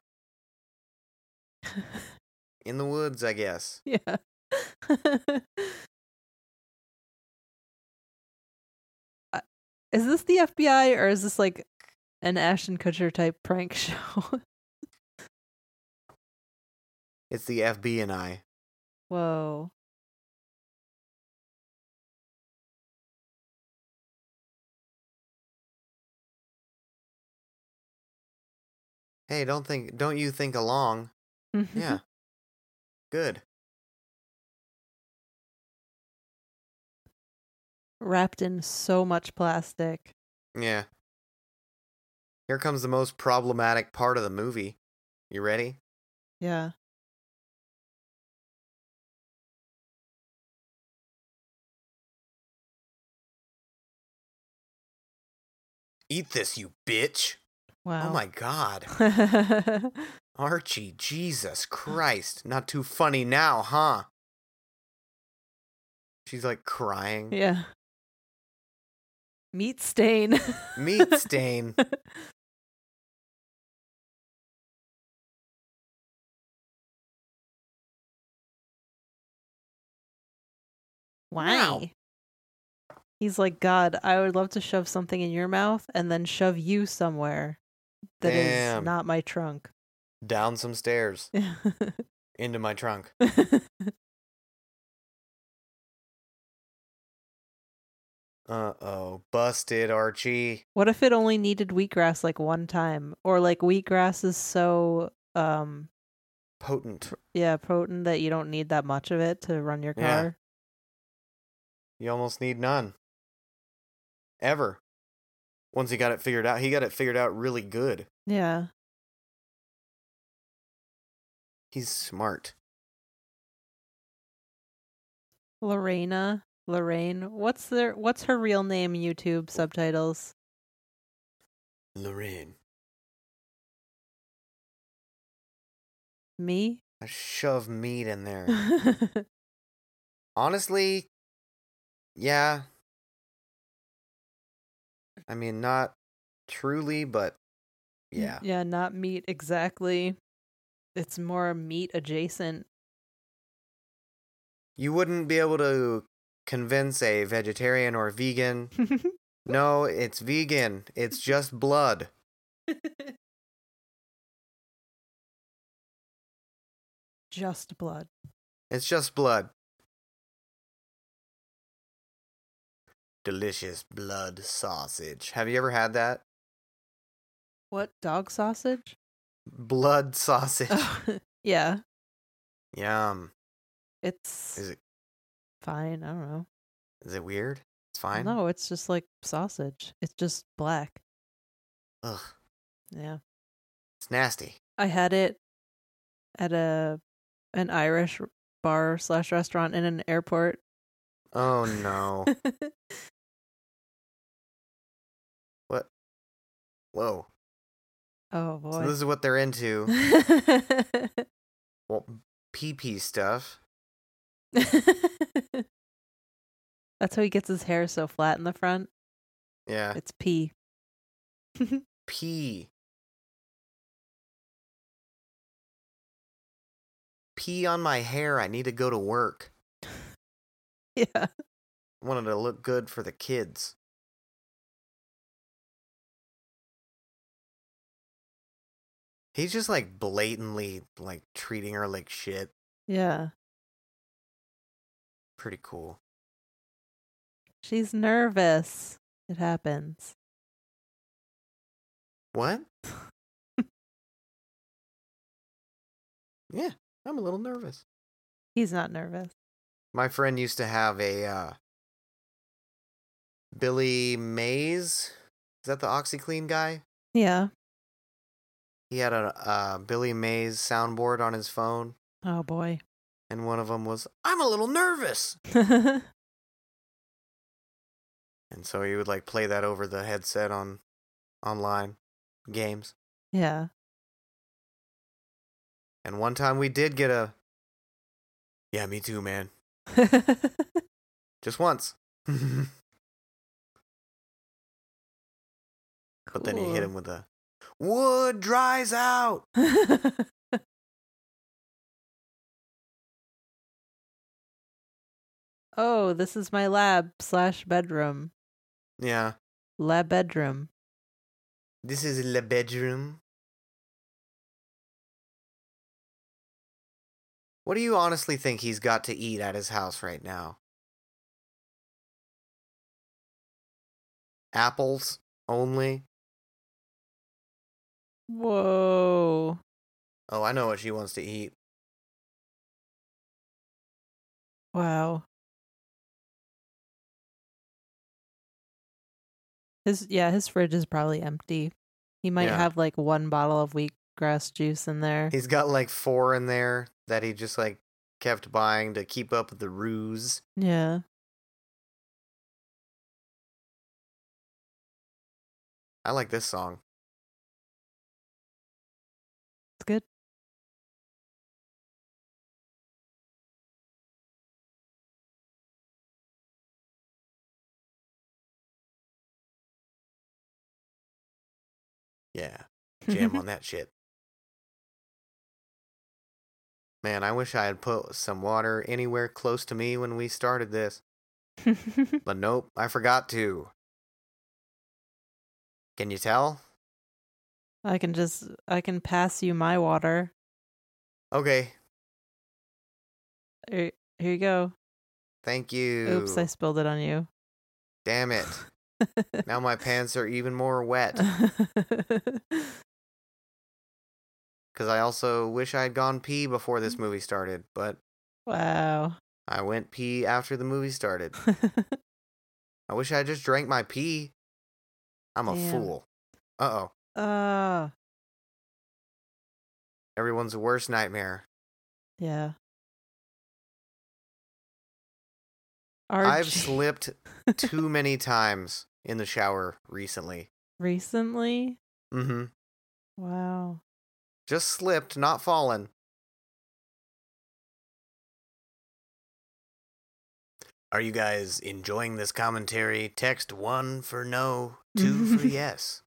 In the woods, I guess. Yeah. Is this the FBI or is this like an Ashton Kutcher type prank show? It's the FB and I. Whoa. Hey, don't you think along? Yeah. Good. Wrapped in so much plastic. Yeah. Here comes the most problematic part of the movie. You ready? Yeah. Eat this, you bitch. Wow. Oh my God. Archie, Jesus Christ. Not too funny now, huh? She's like crying. Yeah. Meat stain. Meat stain. Why? He's like, God, I would love to shove something in your mouth and then shove you somewhere that is not my trunk. Down some stairs. Into my trunk. Uh-oh. Busted, Archie. What if it only needed wheatgrass like one time? Or like wheatgrass is so Potent. potent that you don't need that much of it to run your car. Yeah. You almost need none. Ever. Once he got it figured out. He got it figured out really good. Yeah. He's smart. Lorraine. What's her real name? YouTube subtitles. Lorraine. Me? I shove meat in there. Honestly, yeah. I mean, not truly, but yeah. Yeah, not meat exactly. It's more meat adjacent. You wouldn't be able to convince a vegetarian or vegan. No, it's vegan. It's just blood. Just blood. It's just blood. Delicious blood sausage. Have you ever had that? What, dog sausage? Blood sausage. Yeah. Yum. It's Is it fine. I don't know. is it weird? It's fine. No, it's just like sausage. It's just black. Ugh. Yeah. It's nasty. I had it at an Irish bar / restaurant in an airport. Oh no. What? Whoa. Oh boy. So this is what they're into. Well, pee-pee stuff. That's how he gets his hair so flat in the front. Yeah. It's pee. Pee. Pee on my hair. I need to go to work. Yeah. I wanted to look good for the kids. He's just like blatantly like treating her like shit. Yeah. Pretty cool. She's nervous. It happens. What? Yeah, I'm a little nervous. He's not nervous. My friend used to have a Billy Mays. Is that the OxyClean guy? Yeah. He had a Billy Mays soundboard on his phone, Oh boy. and one of them was, "I'm a little nervous." And so he would like play that over the headset on online games. Yeah. And one time we did get a, "Yeah, me too, man." Just once. But then he hit him with a, "Wood dries out." Oh, this is my lab / bedroom. Yeah. Lab bedroom. This is the bedroom. What do you honestly think he's got to eat at his house right now? Apples only? Whoa. Oh, I know what she wants to eat. Wow. His fridge is probably empty. He might Yeah. have like one bottle of wheatgrass juice in there. He's got like 4 in there that he just like kept buying to keep up with the ruse. Yeah. I like this song. It's good. Yeah. Jam on that shit. Man, I wish I had put some water anywhere close to me when we started this. But nope, I forgot to. Can you tell? I can pass you my water. Okay. Here you go. Thank you. Oops, I spilled it on you. Damn it. Now my pants are even more wet. Because I also wish I had gone pee before this movie started, but Wow. I went pee after the movie started. I wish I just drank my pee. I'm a Damn. fool. Uh-oh. Everyone's worst nightmare. Yeah. I've RG. slipped too many times in the shower recently. Recently? Mm-hmm. Wow. Just slipped, not fallen. Are you guys enjoying this commentary? Text 1 for no, 2 for yes.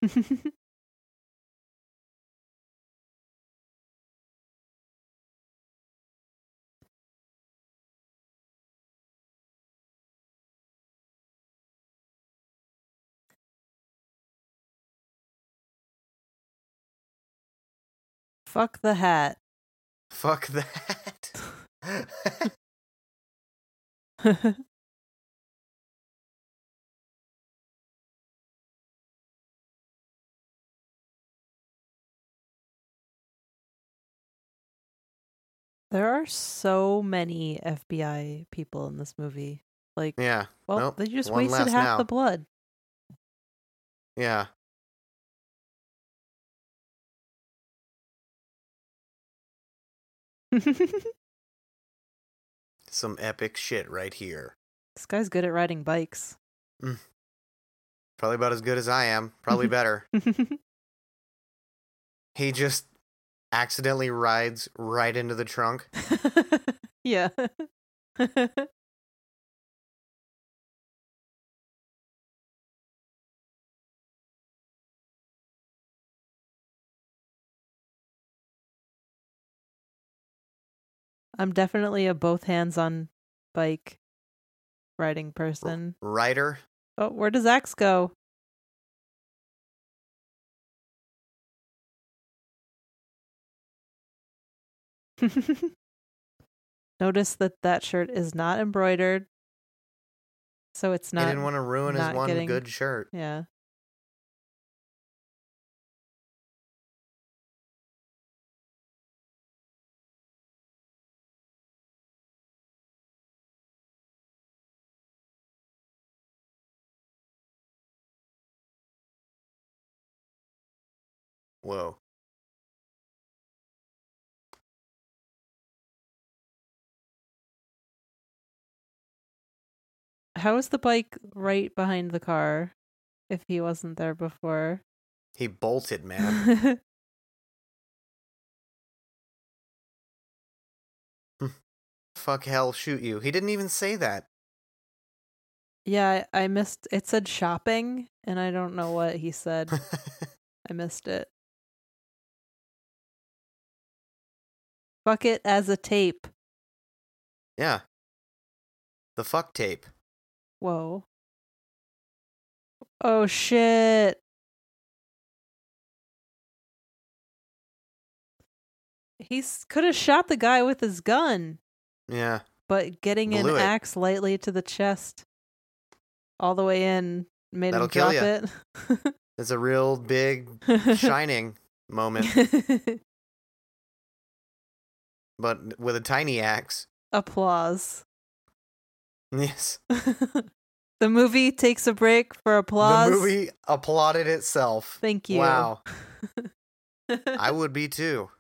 Fuck the hat. Fuck that. There are so many FBI people in this movie. Like, Yeah. well, Nope. they just One wasted less half now. the blood. Yeah. Some epic shit right here. This guy's good at riding bikes. Probably about as good as I am. Probably better. He just accidentally rides right into the trunk. Yeah. I'm definitely a both hands on bike riding person. Rider. Oh, where does Axe go? Notice that shirt is not embroidered. So it's He not. didn't want to ruin his not one getting- good shirt. Yeah. Whoa. How is the bike right behind the car if he wasn't there before? He bolted, man. Fuck hell, shoot you. He didn't even say that. Yeah, I missed. It said shopping, and I don't know what he said. I missed it. Fuck it as a tape. Yeah. The fuck tape. Whoa. Oh shit. He could have shot the guy with his gun, Yeah. but getting an Blew it. axe lightly to the chest all the way in made That'll him kill drop ya. it. It's a real big shining moment, but with a tiny axe. Applause. Yes. The movie takes a break for applause. The movie applauded itself. Thank you. Wow. I would be too.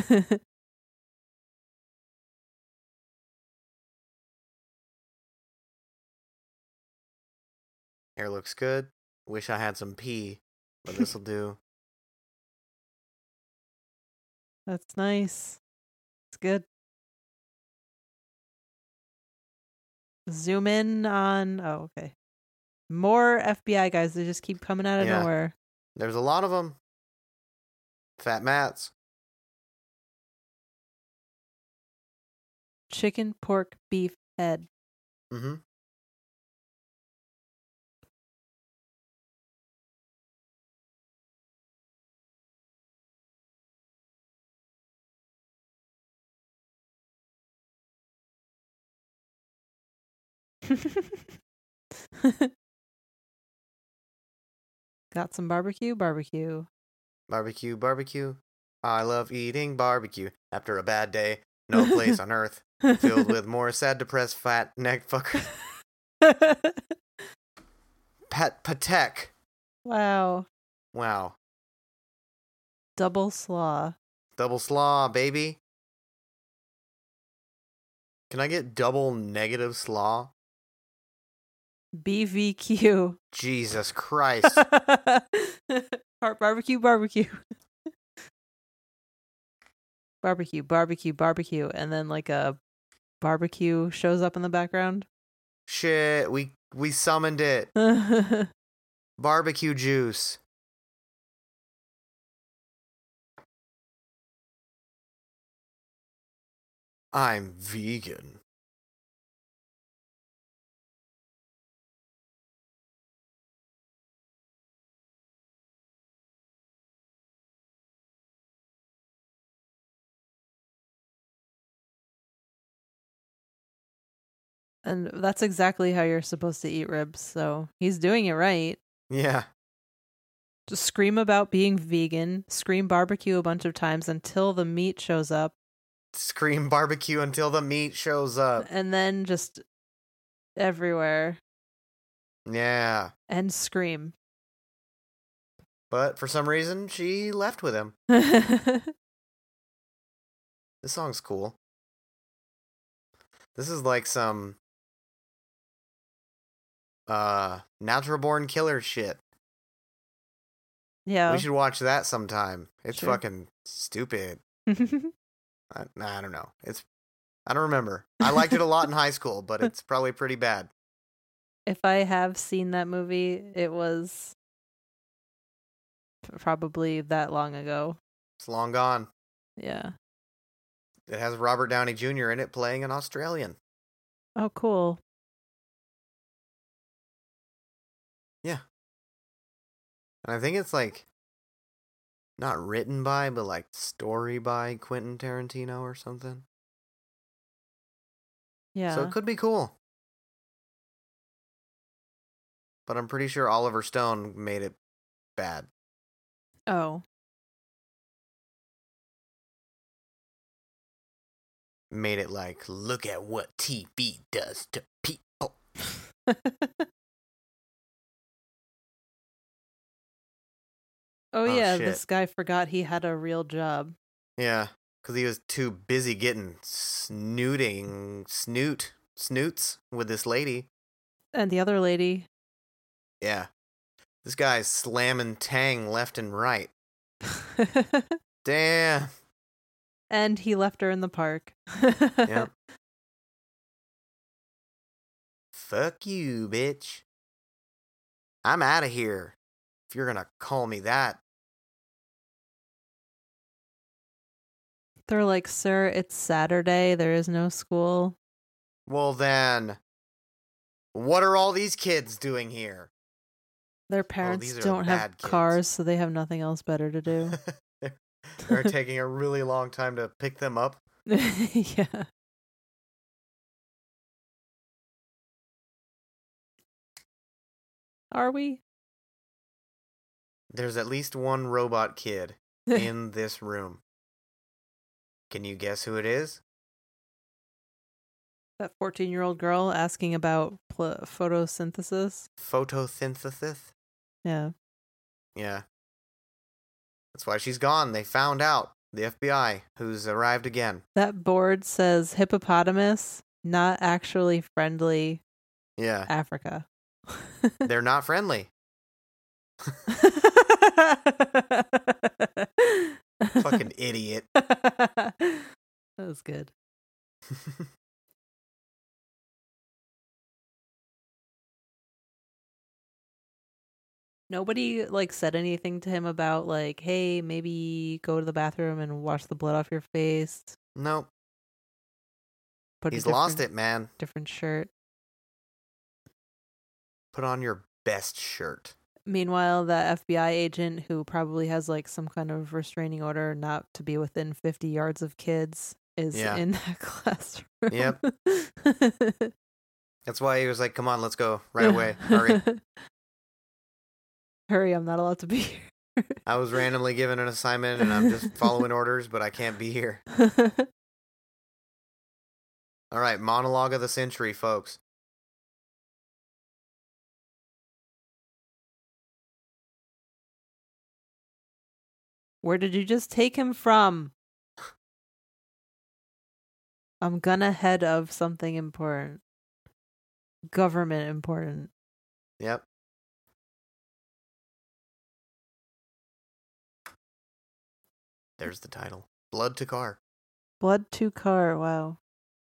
Hair looks good. Wish I had some pee, but this'll do. That's nice. It's good. Zoom in on. Oh, okay. More FBI guys. They just keep coming out of Yeah. nowhere. There's a lot of them. Fat Mats. Chicken, pork, beef, head. Mm-hmm. Got some barbecue? Barbecue. Barbecue, barbecue. I love eating barbecue. After a bad day, no place on earth filled with more sad, depressed, fat neck fucker. Pat Patek. Wow. Wow. Double slaw. Double slaw, baby. Can I get double negative slaw? BVQ. Jesus Christ. Barbecue, barbecue. Barbecue, barbecue, barbecue. And then like a barbecue shows up in the background. Shit, we summoned it. Barbecue juice. I'm vegan. And that's exactly how you're supposed to eat ribs. So he's doing it right. Yeah. Just scream about being vegan, scream barbecue a bunch of times until the meat shows up. Scream barbecue until the meat shows up. And then just everywhere. Yeah. And scream. But for some reason, she left with him. This song's cool. This is like some Natural Born Killer shit. Yeah. We should watch that sometime. It's Sure. fucking stupid. I don't know. I don't remember. I liked it a lot in high school, but it's probably pretty bad. If I have seen that movie, it was probably that long ago. It's long gone. Yeah. It has Robert Downey Jr. in it playing an Australian. Oh, cool. Yeah. And I think it's like not written by, but like story by Quentin Tarantino or something. Yeah. So it could be cool. But I'm pretty sure Oliver Stone made it bad. Oh. Made it like, look at what TV does to people. Oh, yeah, shit. this guy forgot he had a real job. Yeah, because he was too busy getting snoots with this lady. And the other lady. Yeah. This guy's slamming Tang left and right. Damn. And he left her in the park. Yep. Fuck you, bitch. I'm out of here. If you're gonna call me that. They're like, sir, it's Saturday. There is no school. Well then, what are all these kids doing here? Their parents these are don't have bad kids. cars, so they have nothing else better to do. They're taking a really long time to pick them up. Yeah. Are we? There's at least one robot kid in this room. Can you guess who it is? That 14-year-old girl asking about photosynthesis. Photosynthesis? Yeah. Yeah. That's why she's gone. They found out. The FBI, who's arrived again. That board says hippopotamus, not actually friendly Yeah. Africa. They're not friendly. Fucking idiot. That was good. Nobody like said anything to him about like, hey, maybe go to the bathroom and wash the blood off your face. Nope. Put He's a lost it, man. different shirt. Put on your best shirt. Meanwhile, the FBI agent who probably has like some kind of restraining order not to be within 50 yards of kids is in that classroom. Yep. That's why he was like, come on, let's go right away. Hurry. Hurry, I'm not allowed to be here. I was randomly given an assignment and I'm just following orders, but I can't be here. All right, monologue of the century, folks. Where did you just take him from? I'm gonna head of something important. Government important. Yep. There's the title. Blood to Car. Blood to car, wow.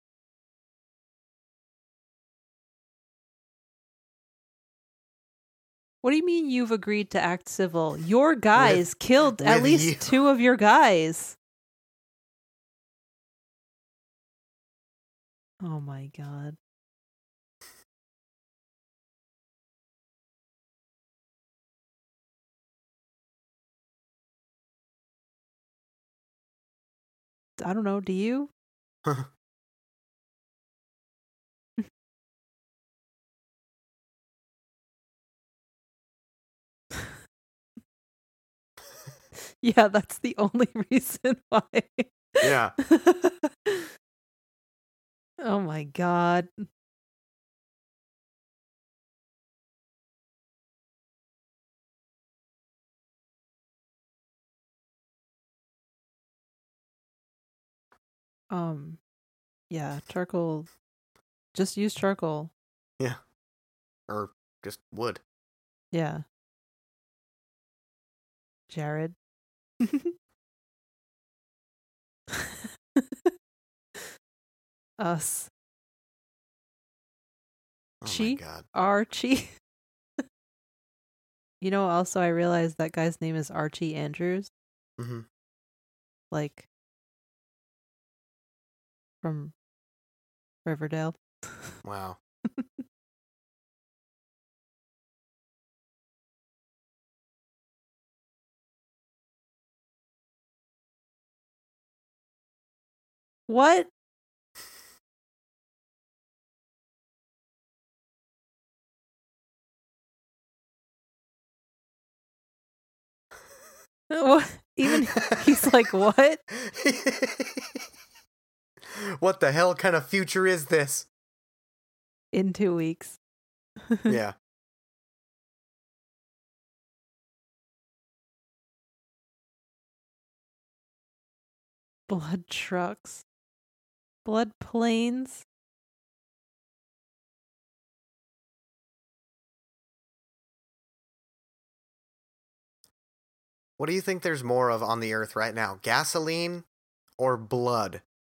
What do you mean you've agreed to act civil? Your guys killed at least 2 of your guys. Oh my god. I don't know, do you? Yeah, that's the only reason why. Yeah. Oh my god. Yeah, charcoal. Just use charcoal. Yeah. Or just wood. Yeah. Jared. Us. Oh Chi? my god. Archie. You know, also I realized that guy's name is Archie Andrews. Mm-hmm. Like from Riverdale. Wow. What? What? Even he's like, what? What the hell kind of future is this? In 2 weeks. Yeah. Blood trucks. Blood planes. What do you think there's more of on the earth right now? Gasoline or blood?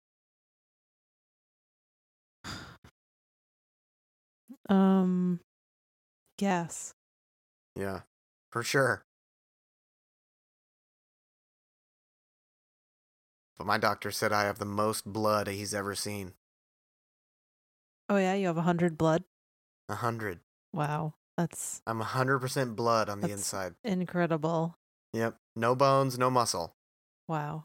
Gas. Yeah, for sure. But my doctor said I have the most blood he's ever seen. Oh yeah, you have 100 blood? 100. Wow. That's I'm 100% blood on the inside. incredible. Yep. No bones, no muscle. Wow.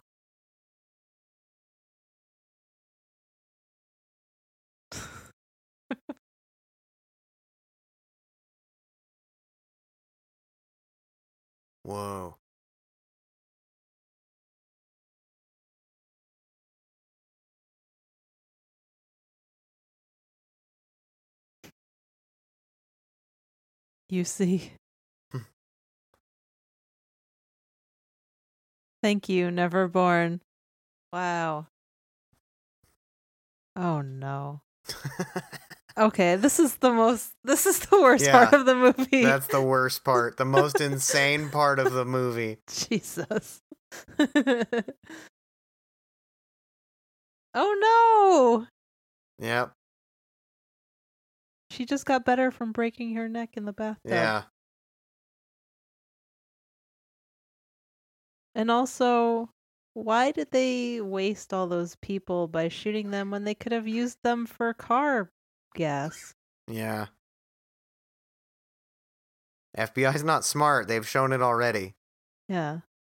Whoa. You see. Thank you, Neverborn. Wow. Oh no. Okay, this is the worst Yeah, part of the movie. That's the worst part. The most insane part of the movie. Jesus. Oh no! Yep. She just got better from breaking her neck in the bathtub. Yeah. And also, why did they waste all those people by shooting them when they could have used them for car gas? Yeah. FBI's not smart. They've shown it already. Yeah.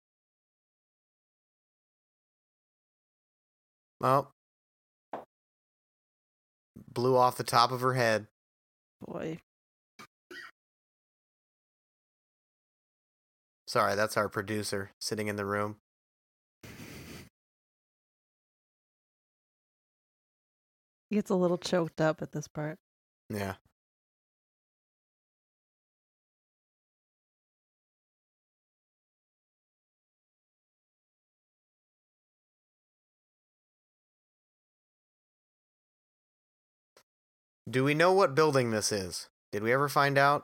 Well, blew off the top of her head. Boy. Sorry, that's our producer sitting in the room. He gets a little choked up at this part. Yeah. Do we know what building this is? Did we ever find out?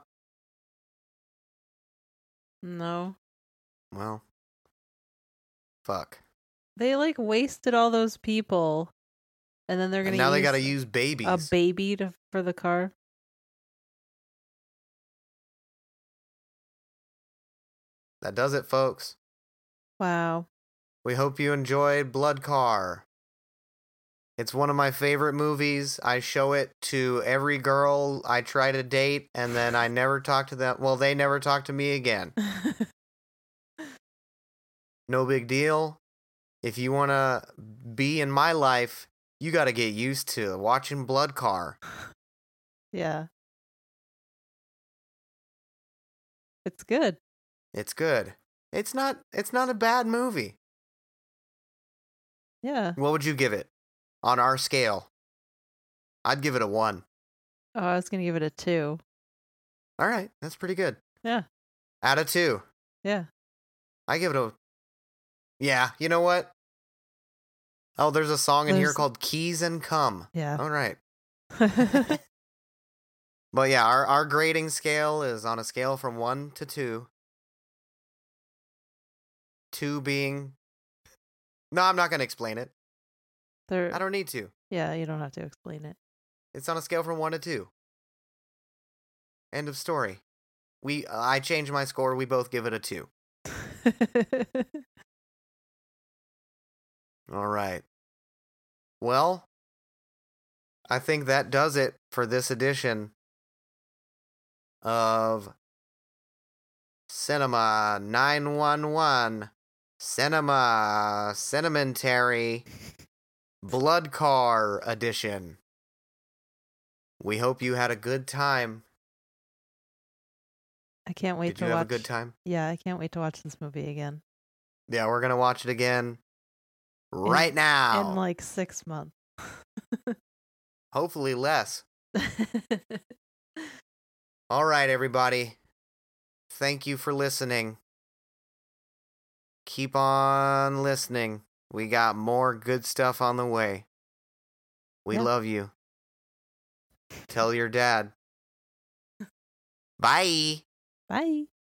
No. Well, fuck. They like wasted all those people, and then they're And gonna now they use gotta use babies. a baby for the car. That does it, folks. Wow. We hope you enjoyed Blood Car. It's one of my favorite movies. I show it to every girl I try to date, and then I never talk to them. Well, they never talk to me again. No big deal. If you want to be in my life, you got to get used to watching Blood Car. Yeah. It's good. It's good. It's not a bad movie. Yeah. What would you give it on our scale? I'd give it a 1. Oh, I was gonna give it a 2. All right, that's pretty good. Yeah. Out of 2. Yeah. I give it a... Yeah, you know what? Oh, there's a song in here called Keys and Come. Yeah. All right. But yeah, our grading scale is on a scale from 1 to 2. 2 being... No, I'm not going to explain it. I don't need to. Yeah, you don't have to explain it. It's on a scale from 1 to 2. End of story. I changed my score. We both give it a 2. All right. Well, I think that does it for this edition of Cinema 911, Cinema Sentimentary, Blood Car edition. We hope you had a good time. I can't wait Did to you watch. have a good time? Yeah, I can't wait to watch this movie again. Yeah, we're going to watch it again right now. In like 6 months. Hopefully less. All right, everybody. Thank you for listening. Keep on listening. We got more good stuff on the way. We love you. Tell your dad. Bye. Bye.